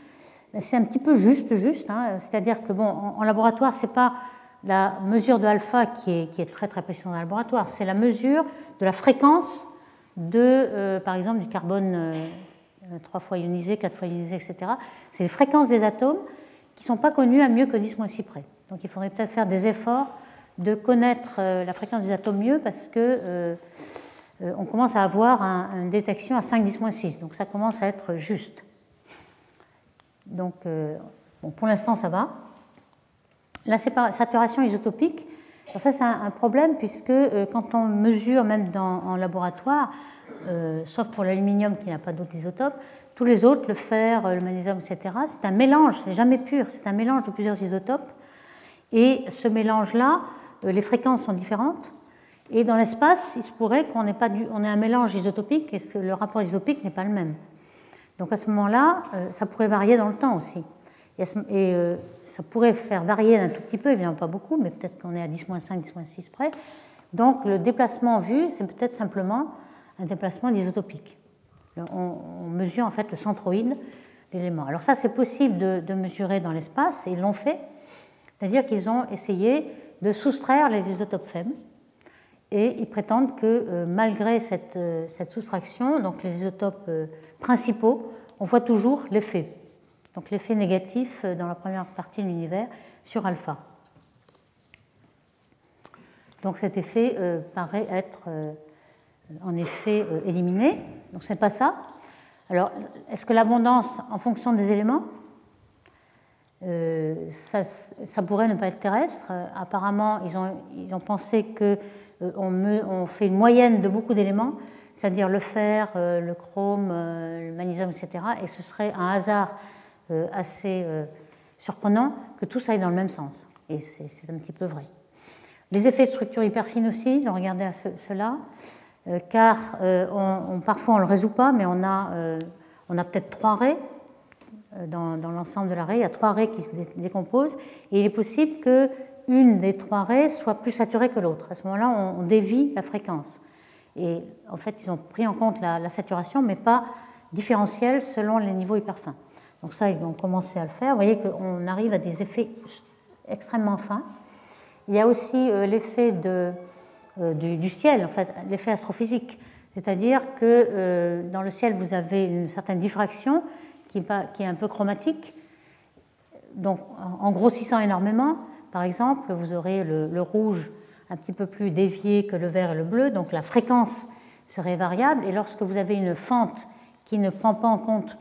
c'est un petit peu juste, hein, c'est-à-dire que bon, en laboratoire, ce n'est pas la mesure de alpha qui est très très précise dans le laboratoire, c'est la mesure de la fréquence de, par exemple, du carbone 3 fois ionisé, 4 fois ionisé, etc. C'est les fréquences des atomes qui ne sont pas connues à mieux que 10-6 près. Donc il faudrait peut-être faire des efforts de connaître la fréquence des atomes mieux parce que on commence à avoir une détection à 5-10-6, donc ça commence à être juste. Donc bon, pour l'instant ça va. La saturation isotopique, ça c'est un problème puisque quand on mesure même en laboratoire, sauf pour l'aluminium qui n'a pas d'autres isotopes, tous les autres, le fer, le magnésium, etc., c'est un mélange, c'est jamais pur, c'est un mélange de plusieurs isotopes. Et ce mélange-là, les fréquences sont différentes. Et dans l'espace, il se pourrait qu'on ait un mélange isotopique et que le rapport isotopique n'est pas le même. Donc à ce moment-là, ça pourrait varier dans le temps aussi. Et ça pourrait faire varier un tout petit peu, évidemment pas beaucoup, mais peut-être qu'on est à 10-5, 10-6 près. Donc le déplacement vu, c'est peut-être simplement un déplacement isotopique. On mesure en fait le centroïde de l'élément. Alors ça, c'est possible de mesurer dans l'espace, et ils l'ont fait. C'est-à-dire qu'ils ont essayé de soustraire les isotopes faibles. Et ils prétendent que malgré cette soustraction, donc les isotopes principaux, on voit toujours l'effet. Donc l'effet négatif dans la première partie de l'univers sur alpha. Donc cet effet paraît être en effet éliminé. Donc ce n'est pas ça. Alors est-ce que l'abondance en fonction des éléments, ça pourrait ne pas être terrestre. Apparemment, ils ont pensé qu'on fait une moyenne de beaucoup d'éléments, c'est-à-dire le fer, le chrome, le magnésium, etc. Et ce serait un hasard assez surprenant que tout ça aille dans le même sens. Et c'est un petit peu vrai. Les effets de structure hyper fine aussi, ils ont regardé à cela, car parfois on ne le résout pas, mais on a peut-être 3 raies. Dans l'ensemble de la raie, il y a 3 raies qui se décomposent, et il est possible qu'une des 3 raies soit plus saturée que l'autre. À ce moment-là, on dévie la fréquence. Et en fait, ils ont pris en compte la saturation, mais pas différentielle selon les niveaux hyper fins. Donc ça, ils ont commencé à le faire. Vous voyez qu'on arrive à des effets extrêmement fins. Il y a aussi l'effet du ciel, en fait, l'effet astrophysique. C'est-à-dire que dans le ciel, vous avez une certaine diffraction qui est un peu chromatique. Donc, en grossissant énormément, par exemple, vous aurez le rouge un petit peu plus dévié que le vert et le bleu, donc la fréquence serait variable. Et lorsque vous avez une fente qui ne prend pas en compte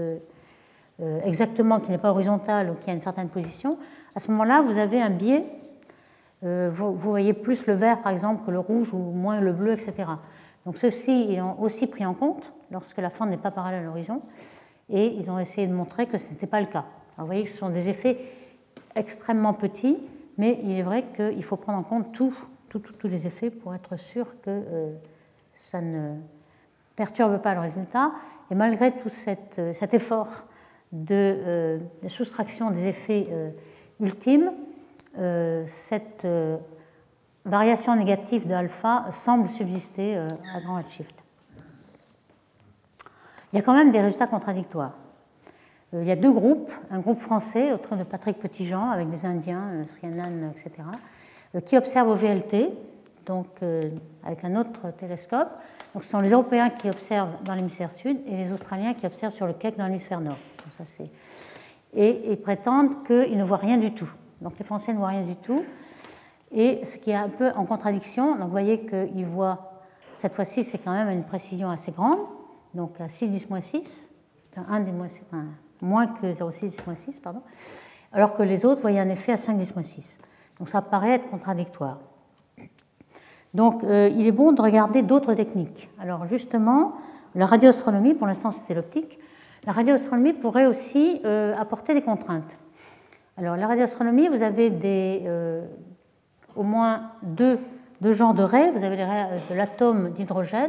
exactement, qui n'est pas horizontale ou qui a une certaine position, à ce moment-là, vous avez un biais. Vous voyez plus le vert, par exemple, que le rouge ou moins le bleu, etc. Donc, ceux-ci ils ont aussi pris en compte lorsque la fente n'est pas parallèle à l'horizon. Et ils ont essayé de montrer que ce n'était pas le cas. Alors, vous voyez que ce sont des effets extrêmement petits, mais il est vrai qu'il faut prendre en compte tous les effets pour être sûr que ça ne perturbe pas le résultat. Et malgré tout cet effort de soustraction des effets ultimes, cette variation négative de alpha semble subsister à grand redshift. Il y a quand même des résultats contradictoires. Il y a 2 groupes, un groupe français, autour de Patrick Petitjean, avec des Indiens, Srianan, etc., qui observent au VLT, donc avec un autre télescope. Donc, ce sont les Européens qui observent dans l'hémisphère sud et les Australiens qui observent sur le Keck dans l'hémisphère nord. Donc, ça, et ils prétendent qu'ils ne voient rien du tout. Donc les Français ne voient rien du tout. Et ce qui est un peu en contradiction, donc vous voyez qu'ils voient, cette fois-ci, c'est quand même une précision assez grande, donc à 6-10-6, moins que 0,6-10-6, pardon, alors que les autres voyaient un effet à 5-10-6. Donc ça paraît être contradictoire. Donc il est bon de regarder d'autres techniques. Alors justement, la radioastronomie, pour l'instant c'était l'optique, la radioastronomie pourrait aussi apporter des contraintes. Alors la radioastronomie, vous avez au moins deux genres de raies. Vous avez les raies de l'atome d'hydrogène,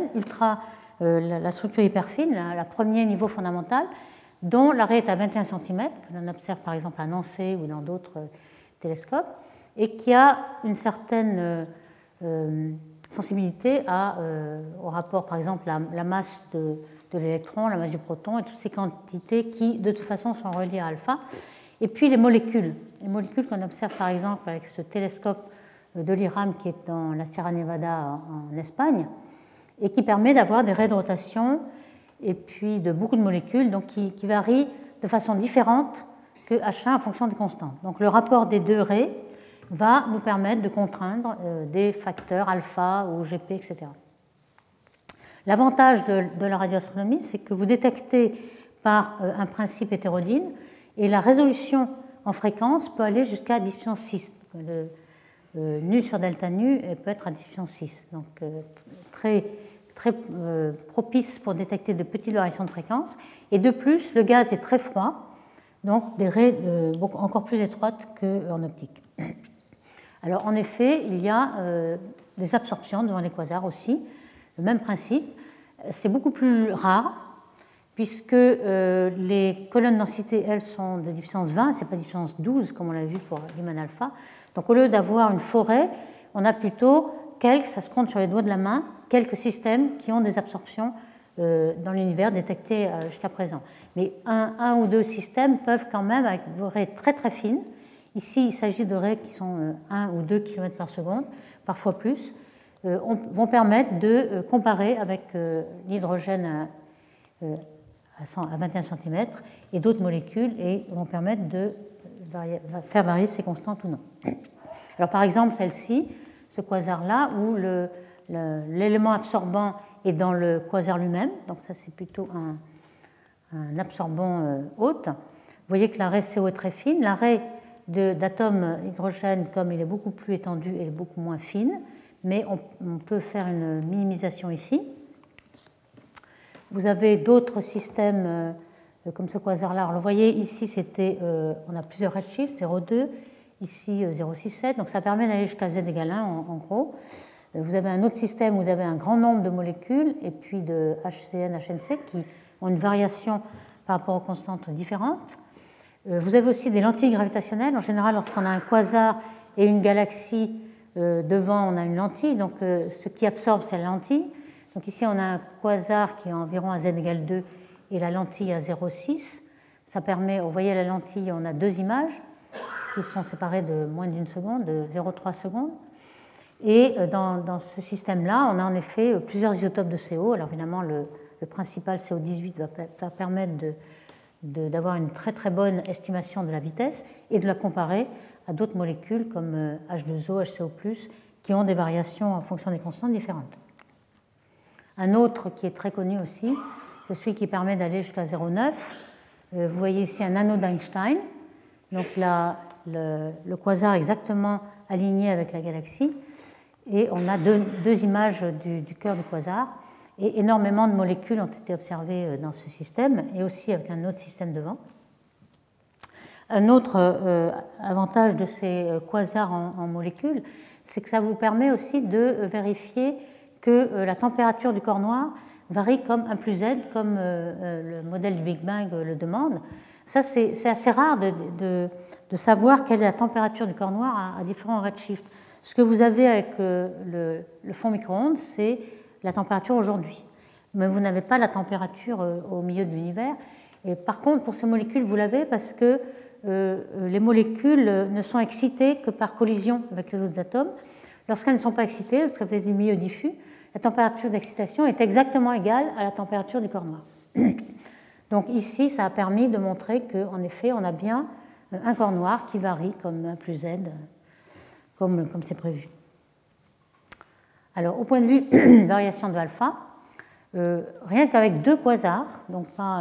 la structure hyper fine, la premier niveau fondamental, dont la raie est à 21 cm, que l'on observe par exemple à Nancy ou dans d'autres télescopes, et qui a une certaine sensibilité au rapport, par exemple, la masse de de l'électron, la masse du proton et toutes ces quantités qui, de toute façon, sont reliées à alpha. Et puis les molécules qu'on observe par exemple avec ce télescope de l'IRAM qui est dans la Sierra Nevada en Espagne et qui permet d'avoir des raies de rotation et puis de beaucoup de molécules donc qui varient de façon différente que H1 en fonction des constantes. Donc le rapport des deux raies va nous permettre de contraindre des facteurs alpha ou GP, etc. L'avantage de la radioastronomie, c'est que vous détectez par un principe hétérodyne et la résolution en fréquence peut aller jusqu'à 10 puissance 6. Le nu sur delta nu peut être à 10 puissance 6. Donc très propice pour détecter de petites variations de fréquence. Et de plus, le gaz est très froid, donc des raies encore plus étroites qu'en optique. Alors en effet, il y a des absorptions devant les quasars aussi, le même principe. C'est beaucoup plus rare, puisque les colonnes densité, elles, sont de 10 puissance 20, ce n'est pas 10 puissance 12 comme on l'a vu pour Lyman alpha. Donc au lieu d'avoir une forêt, on a plutôt ça se compte sur les doigts de la main, quelques systèmes qui ont des absorptions dans l'univers détectés jusqu'à présent. Mais un ou deux systèmes peuvent quand même, avec des raies très très fines, ici il s'agit de raies qui sont 1 ou 2 km par seconde, parfois plus, vont permettre de comparer avec l'hydrogène à 21 cm et d'autres molécules et vont permettre de faire varier ces constantes ou non. Alors par exemple celle-ci, ce quasar-là, où l'élément absorbant est dans le quasar lui-même, donc ça c'est plutôt un absorbant haute. Vous voyez que la raie CO est très fine, la raie d'atomes hydrogène, comme il est beaucoup plus étendu, elle est beaucoup moins fine, mais on peut faire une minimisation ici. Vous avez d'autres systèmes comme ce quasar-là. Alors, vous voyez ici, on a plusieurs redshifts, 0,2, ici 0,67, donc ça permet d'aller jusqu'à Z égale 1 en gros. Vous avez un autre système où vous avez un grand nombre de molécules et puis de HCN, HNC qui ont une variation par rapport aux constantes différentes. Vous avez aussi des lentilles gravitationnelles. En général, lorsqu'on a un quasar et une galaxie devant, on a une lentille. Donc, ce qui absorbe, c'est la lentille. Donc, ici, on a un quasar qui est environ à Z égale 2 et la lentille à 0,6. Ça permet, vous voyez la lentille, on a deux images qui sont séparées de moins d'une seconde, de 0,3 secondes. Et dans ce système-là, on a en effet plusieurs isotopes de CO. Alors, évidemment, le principal CO18 va permettre d'avoir une très très bonne estimation de la vitesse et de la comparer à d'autres molécules comme H2O, HCO+, qui ont des variations en fonction des constantes différentes. Un autre qui est très connu aussi, c'est celui qui permet d'aller jusqu'à 0,9. Vous voyez ici un anneau d'Einstein, donc le quasar exactement aligné avec la galaxie, et on a deux images du cœur du quasar. Et énormément de molécules ont été observées dans ce système et aussi avec un autre système devant. Un autre avantage de ces quasars en molécules, c'est que ça vous permet aussi de vérifier que la température du corps noir varie comme 1 plus Z, comme le modèle du Big Bang le demande. Ça, c'est assez rare de savoir quelle est la température du corps noir à différents redshifts. Ce que vous avez avec le fond micro-ondes, c'est la température aujourd'hui. Mais vous n'avez pas la température au milieu de l'univers. Et par contre, pour ces molécules, vous l'avez parce que les molécules ne sont excitées que par collision avec les autres atomes. Lorsqu'elles ne sont pas excitées, lorsqu'elles sont du milieu diffus, la température d'excitation est exactement égale à la température du corps noir. Donc ici, ça a permis de montrer qu'en effet, on a bien un corps noir qui varie comme 1 plus Z, comme c'est prévu. Alors, au point de vue variation de alpha, rien qu'avec 2 quasars, donc pas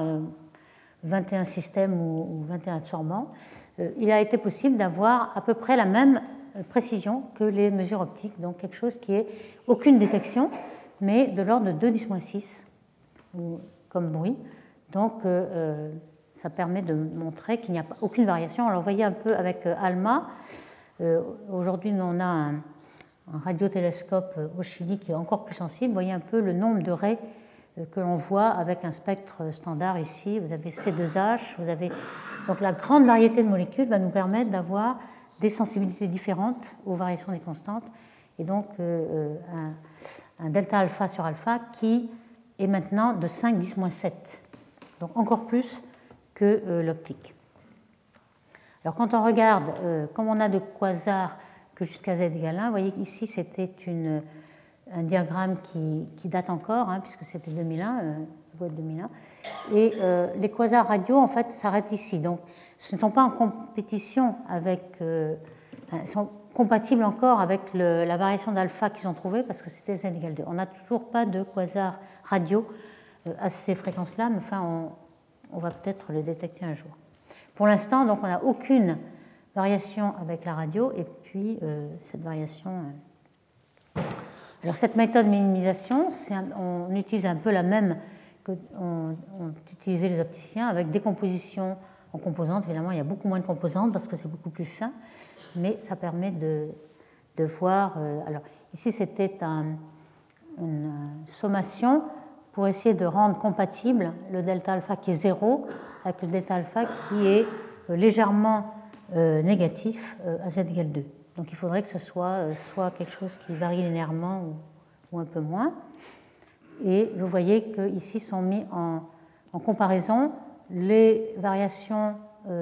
21 systèmes ou 21 absorbants, il a été possible d'avoir à peu près la même précision que les mesures optiques, donc quelque chose qui est aucune détection, mais de l'ordre de 2-10-6 comme bruit. Donc, ça permet de montrer qu'il n'y a aucune variation. Alors, vous voyez un peu avec ALMA, aujourd'hui, on a un radiotélescope au Chili qui est encore plus sensible. Vous voyez un peu le nombre de raies que l'on voit avec un spectre standard ici. Vous avez C2H, vous avez... Donc la grande variété de molécules va nous permettre d'avoir des sensibilités différentes aux variations des constantes et donc un delta alpha sur alpha qui est maintenant de 5-10-7, donc encore plus que l'optique. Alors quand on regarde, comme on a de quasars que jusqu'à z égale 1, vous voyez qu'ici c'était un diagramme qui date encore, puisque c'était 2001, boîte 2001, et les quasars radiaux en fait s'arrêtent ici. Donc ce ne sont pas en compétition avec, ils sont compatibles encore avec la variation d'alpha qu'ils ont trouvée parce que c'était z égale 2. On n'a toujours pas de quasars radiaux à ces fréquences-là, mais enfin on va peut-être le détecter un jour. Pour l'instant, donc on n'a aucune variation avec la radio et puis cette variation. Alors cette méthode de minimisation, on utilise un peu la même qu'ont utilisé les opticiens avec décomposition en composantes. Évidemment, il y a beaucoup moins de composantes parce que c'est beaucoup plus fin, mais ça permet de voir. Alors ici, c'était une sommation pour essayer de rendre compatible le delta alpha qui est 0 avec le delta alpha qui est légèrement négatif à z égale 2. Donc il faudrait que ce soit quelque chose qui varie linéairement ou un peu moins. Et vous voyez qu'ici sont mis en comparaison les variations,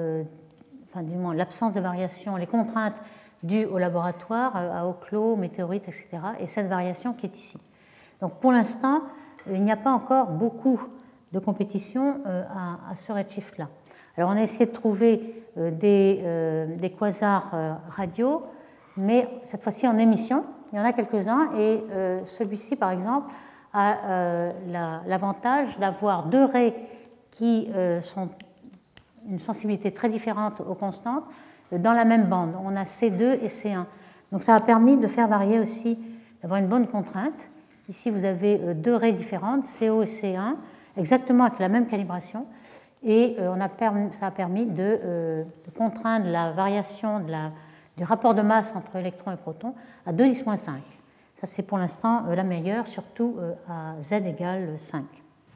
enfin l'absence de variation, les contraintes dues au laboratoire, à eau clos, météorites, etc. et cette variation qui est ici. Donc pour l'instant, il n'y a pas encore beaucoup de compétition à ce redshift-là. Alors on a essayé de trouver des quasars radiaux, mais cette fois-ci en émission. Il y en a quelques-uns et celui-ci, par exemple, a l'avantage d'avoir deux raies qui sont une sensibilité très différente aux constantes dans la même bande. On a C2 et C1. Donc ça a permis de faire varier aussi, d'avoir une bonne contrainte. Ici, vous avez deux raies différentes, CO et C1, exactement avec la même calibration. Et ça a permis de contraindre la variation du rapport de masse entre électrons et protons à 2-10-5. Ça, c'est pour l'instant la meilleure, surtout à z égale 5.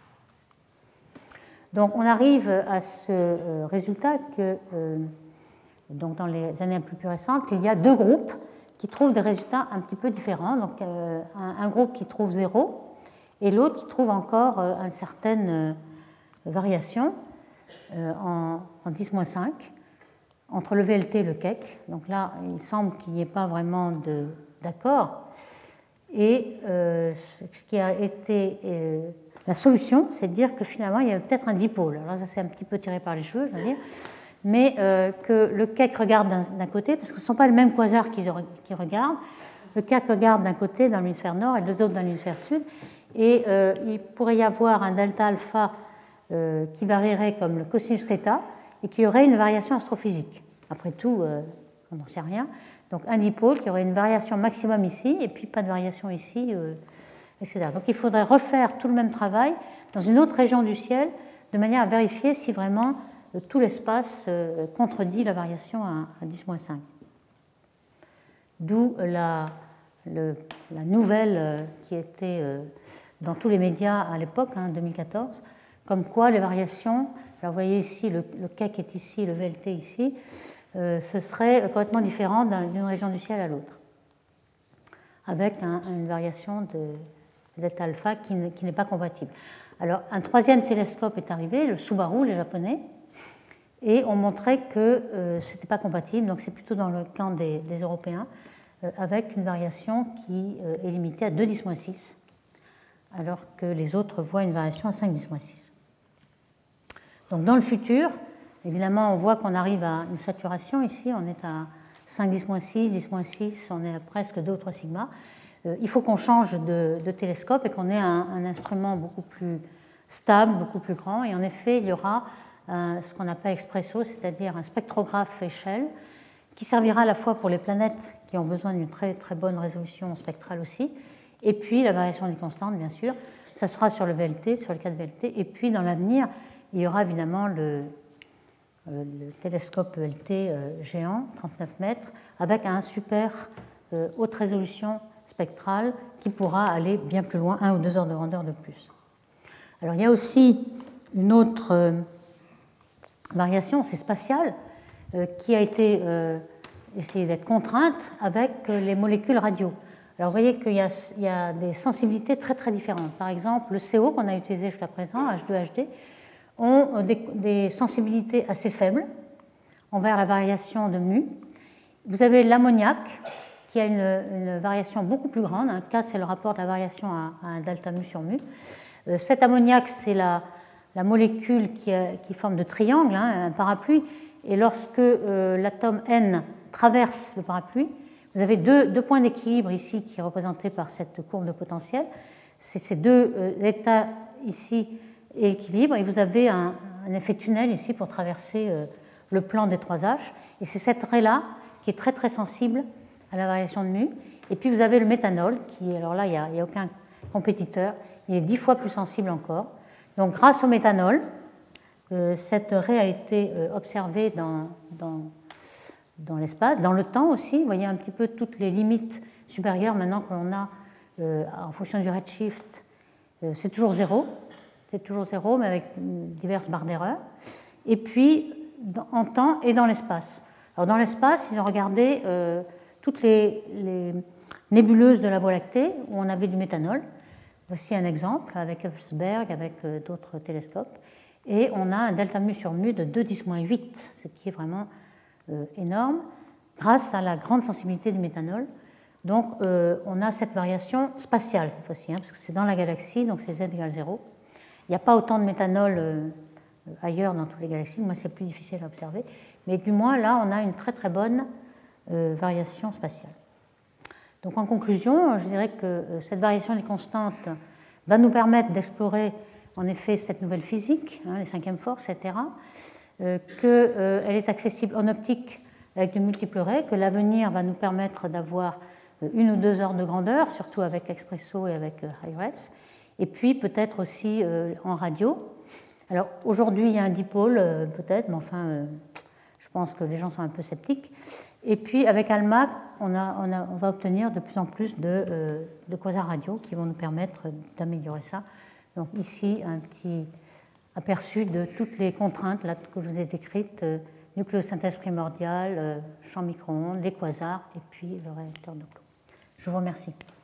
Donc, on arrive à ce résultat que, donc dans les années plus récentes, qu'il y a deux groupes qui trouvent des résultats un petit peu différents. Donc, un groupe qui trouve 0 et l'autre qui trouve encore une certaine variation en 10-5 entre le VLT et le keck. Donc là, il semble qu'il n'y ait pas vraiment d'accord. Et ce qui a été la solution, c'est de dire que finalement, il y a peut-être un dipôle. Alors ça, c'est un petit peu tiré par les cheveux, je veux dire, mais que le keck regarde d'un côté, parce que ce ne sont pas les mêmes quasars qui regardent. Le keck regarde d'un côté dans l'hémisphère nord et les autres dans l'hémisphère sud. Et il pourrait y avoir un delta alpha qui varierait comme le cosinus θ et qui aurait une variation astrophysique. Après tout, on n'en sait rien. Donc un dipôle qui aurait une variation maximum ici et puis pas de variation ici, etc. Donc il faudrait refaire tout le même travail dans une autre région du ciel de manière à vérifier si vraiment tout l'espace contredit la variation à 10-5. D'où la nouvelle qui était dans tous les médias à l'époque, 2014, comme quoi les variations, alors vous voyez ici le keck est ici, le VLT ici, ce serait complètement différent d'une région du ciel à l'autre, avec une variation de delta alpha qui n'est pas compatible. Alors un troisième télescope est arrivé, le Subaru, les Japonais, et on montrait que ce n'était pas compatible, donc c'est plutôt dans le camp des Européens, avec une variation qui est limitée à 2-10-6, alors que les autres voient une variation à 5-10-6. Donc dans le futur, évidemment, on voit qu'on arrive à une saturation ici, on est à 5-10-6, 10-6, on est à presque 2 ou 3 sigma. Il faut qu'on change de télescope et qu'on ait un instrument beaucoup plus stable, beaucoup plus grand. Et en effet, il y aura ce qu'on appelle Expresso, c'est-à-dire un spectrographe échelle, qui servira à la fois pour les planètes qui ont besoin d'une très très bonne résolution spectrale aussi, et puis la variation des constantes, bien sûr. Ça sera sur le VLT, sur le cas de VLT, et puis dans l'avenir, il y aura évidemment le télescope VLT géant, 39 mètres, avec un super haute résolution spectrale qui pourra aller bien plus loin, 1 ou 2 ordres de grandeur de plus. Alors il y a aussi une autre variation, c'est spatiale, qui a été essayée d'être contrainte avec les molécules radio. Alors vous voyez qu'il y a des sensibilités très très différentes. Par exemple, le CO qu'on a utilisé jusqu'à présent, H2HD, ont des sensibilités assez faibles envers la variation de mu. Vous avez l'ammoniac qui a une variation beaucoup plus grande. Un K, c'est le rapport de la variation à un delta mu sur mu. Cet ammoniac, c'est la molécule qui forme de triangle, un parapluie. Et lorsque l'atome N traverse le parapluie, vous avez deux points d'équilibre ici qui sont représentés par cette courbe de potentiel. C'est ces deux états ici et équilibre. Et vous avez un effet tunnel ici pour traverser le plan des 3H. Et c'est cette raie-là qui est très très sensible à la variation de mu. Et puis vous avez le méthanol, qui, alors là, il n'y a aucun compétiteur. Il est 10 fois plus sensible encore. Donc grâce au méthanol, cette raie a été observée dans l'espace, dans le temps aussi. Vous voyez un petit peu toutes les limites supérieures maintenant que l'on a en fonction du redshift. C'est toujours zéro, mais avec diverses barres d'erreur. Et puis en temps et dans l'espace. Alors dans l'espace, ils ont regardé toutes les nébuleuses de la Voie lactée où on avait du méthanol. Voici un exemple avec Epsberg, avec d'autres télescopes. Et on a un delta mu sur mu de 2-10-8, ce qui est vraiment énorme, grâce à la grande sensibilité du méthanol. Donc on a cette variation spatiale cette fois-ci, parce que c'est dans la galaxie, donc c'est z égale 0. Il n'y a pas autant de méthanol ailleurs dans toutes les galaxies, moi c'est plus difficile à observer, mais du moins là on a une très très bonne variation spatiale. Donc en conclusion, je dirais que cette variation des constantes va nous permettre d'explorer en effet cette nouvelle physique, les cinquièmes forces, etc., qu'elle est accessible en optique avec de multiples raies, que l'avenir va nous permettre d'avoir 1 ou 2 ordres de grandeur, surtout avec Expresso et avec HiRes, et puis peut-être aussi en radio. Alors aujourd'hui il y a un dipôle peut-être, mais enfin je pense que les gens sont un peu sceptiques. Et puis avec ALMA, on va obtenir de plus en plus de quasars radio qui vont nous permettre d'améliorer ça. Donc ici, un petit aperçu de toutes les contraintes là, que je vous ai décrites, nucléosynthèse primordiale, champ micro-ondes, les quasars et puis le réacteur de Clos. Je vous remercie.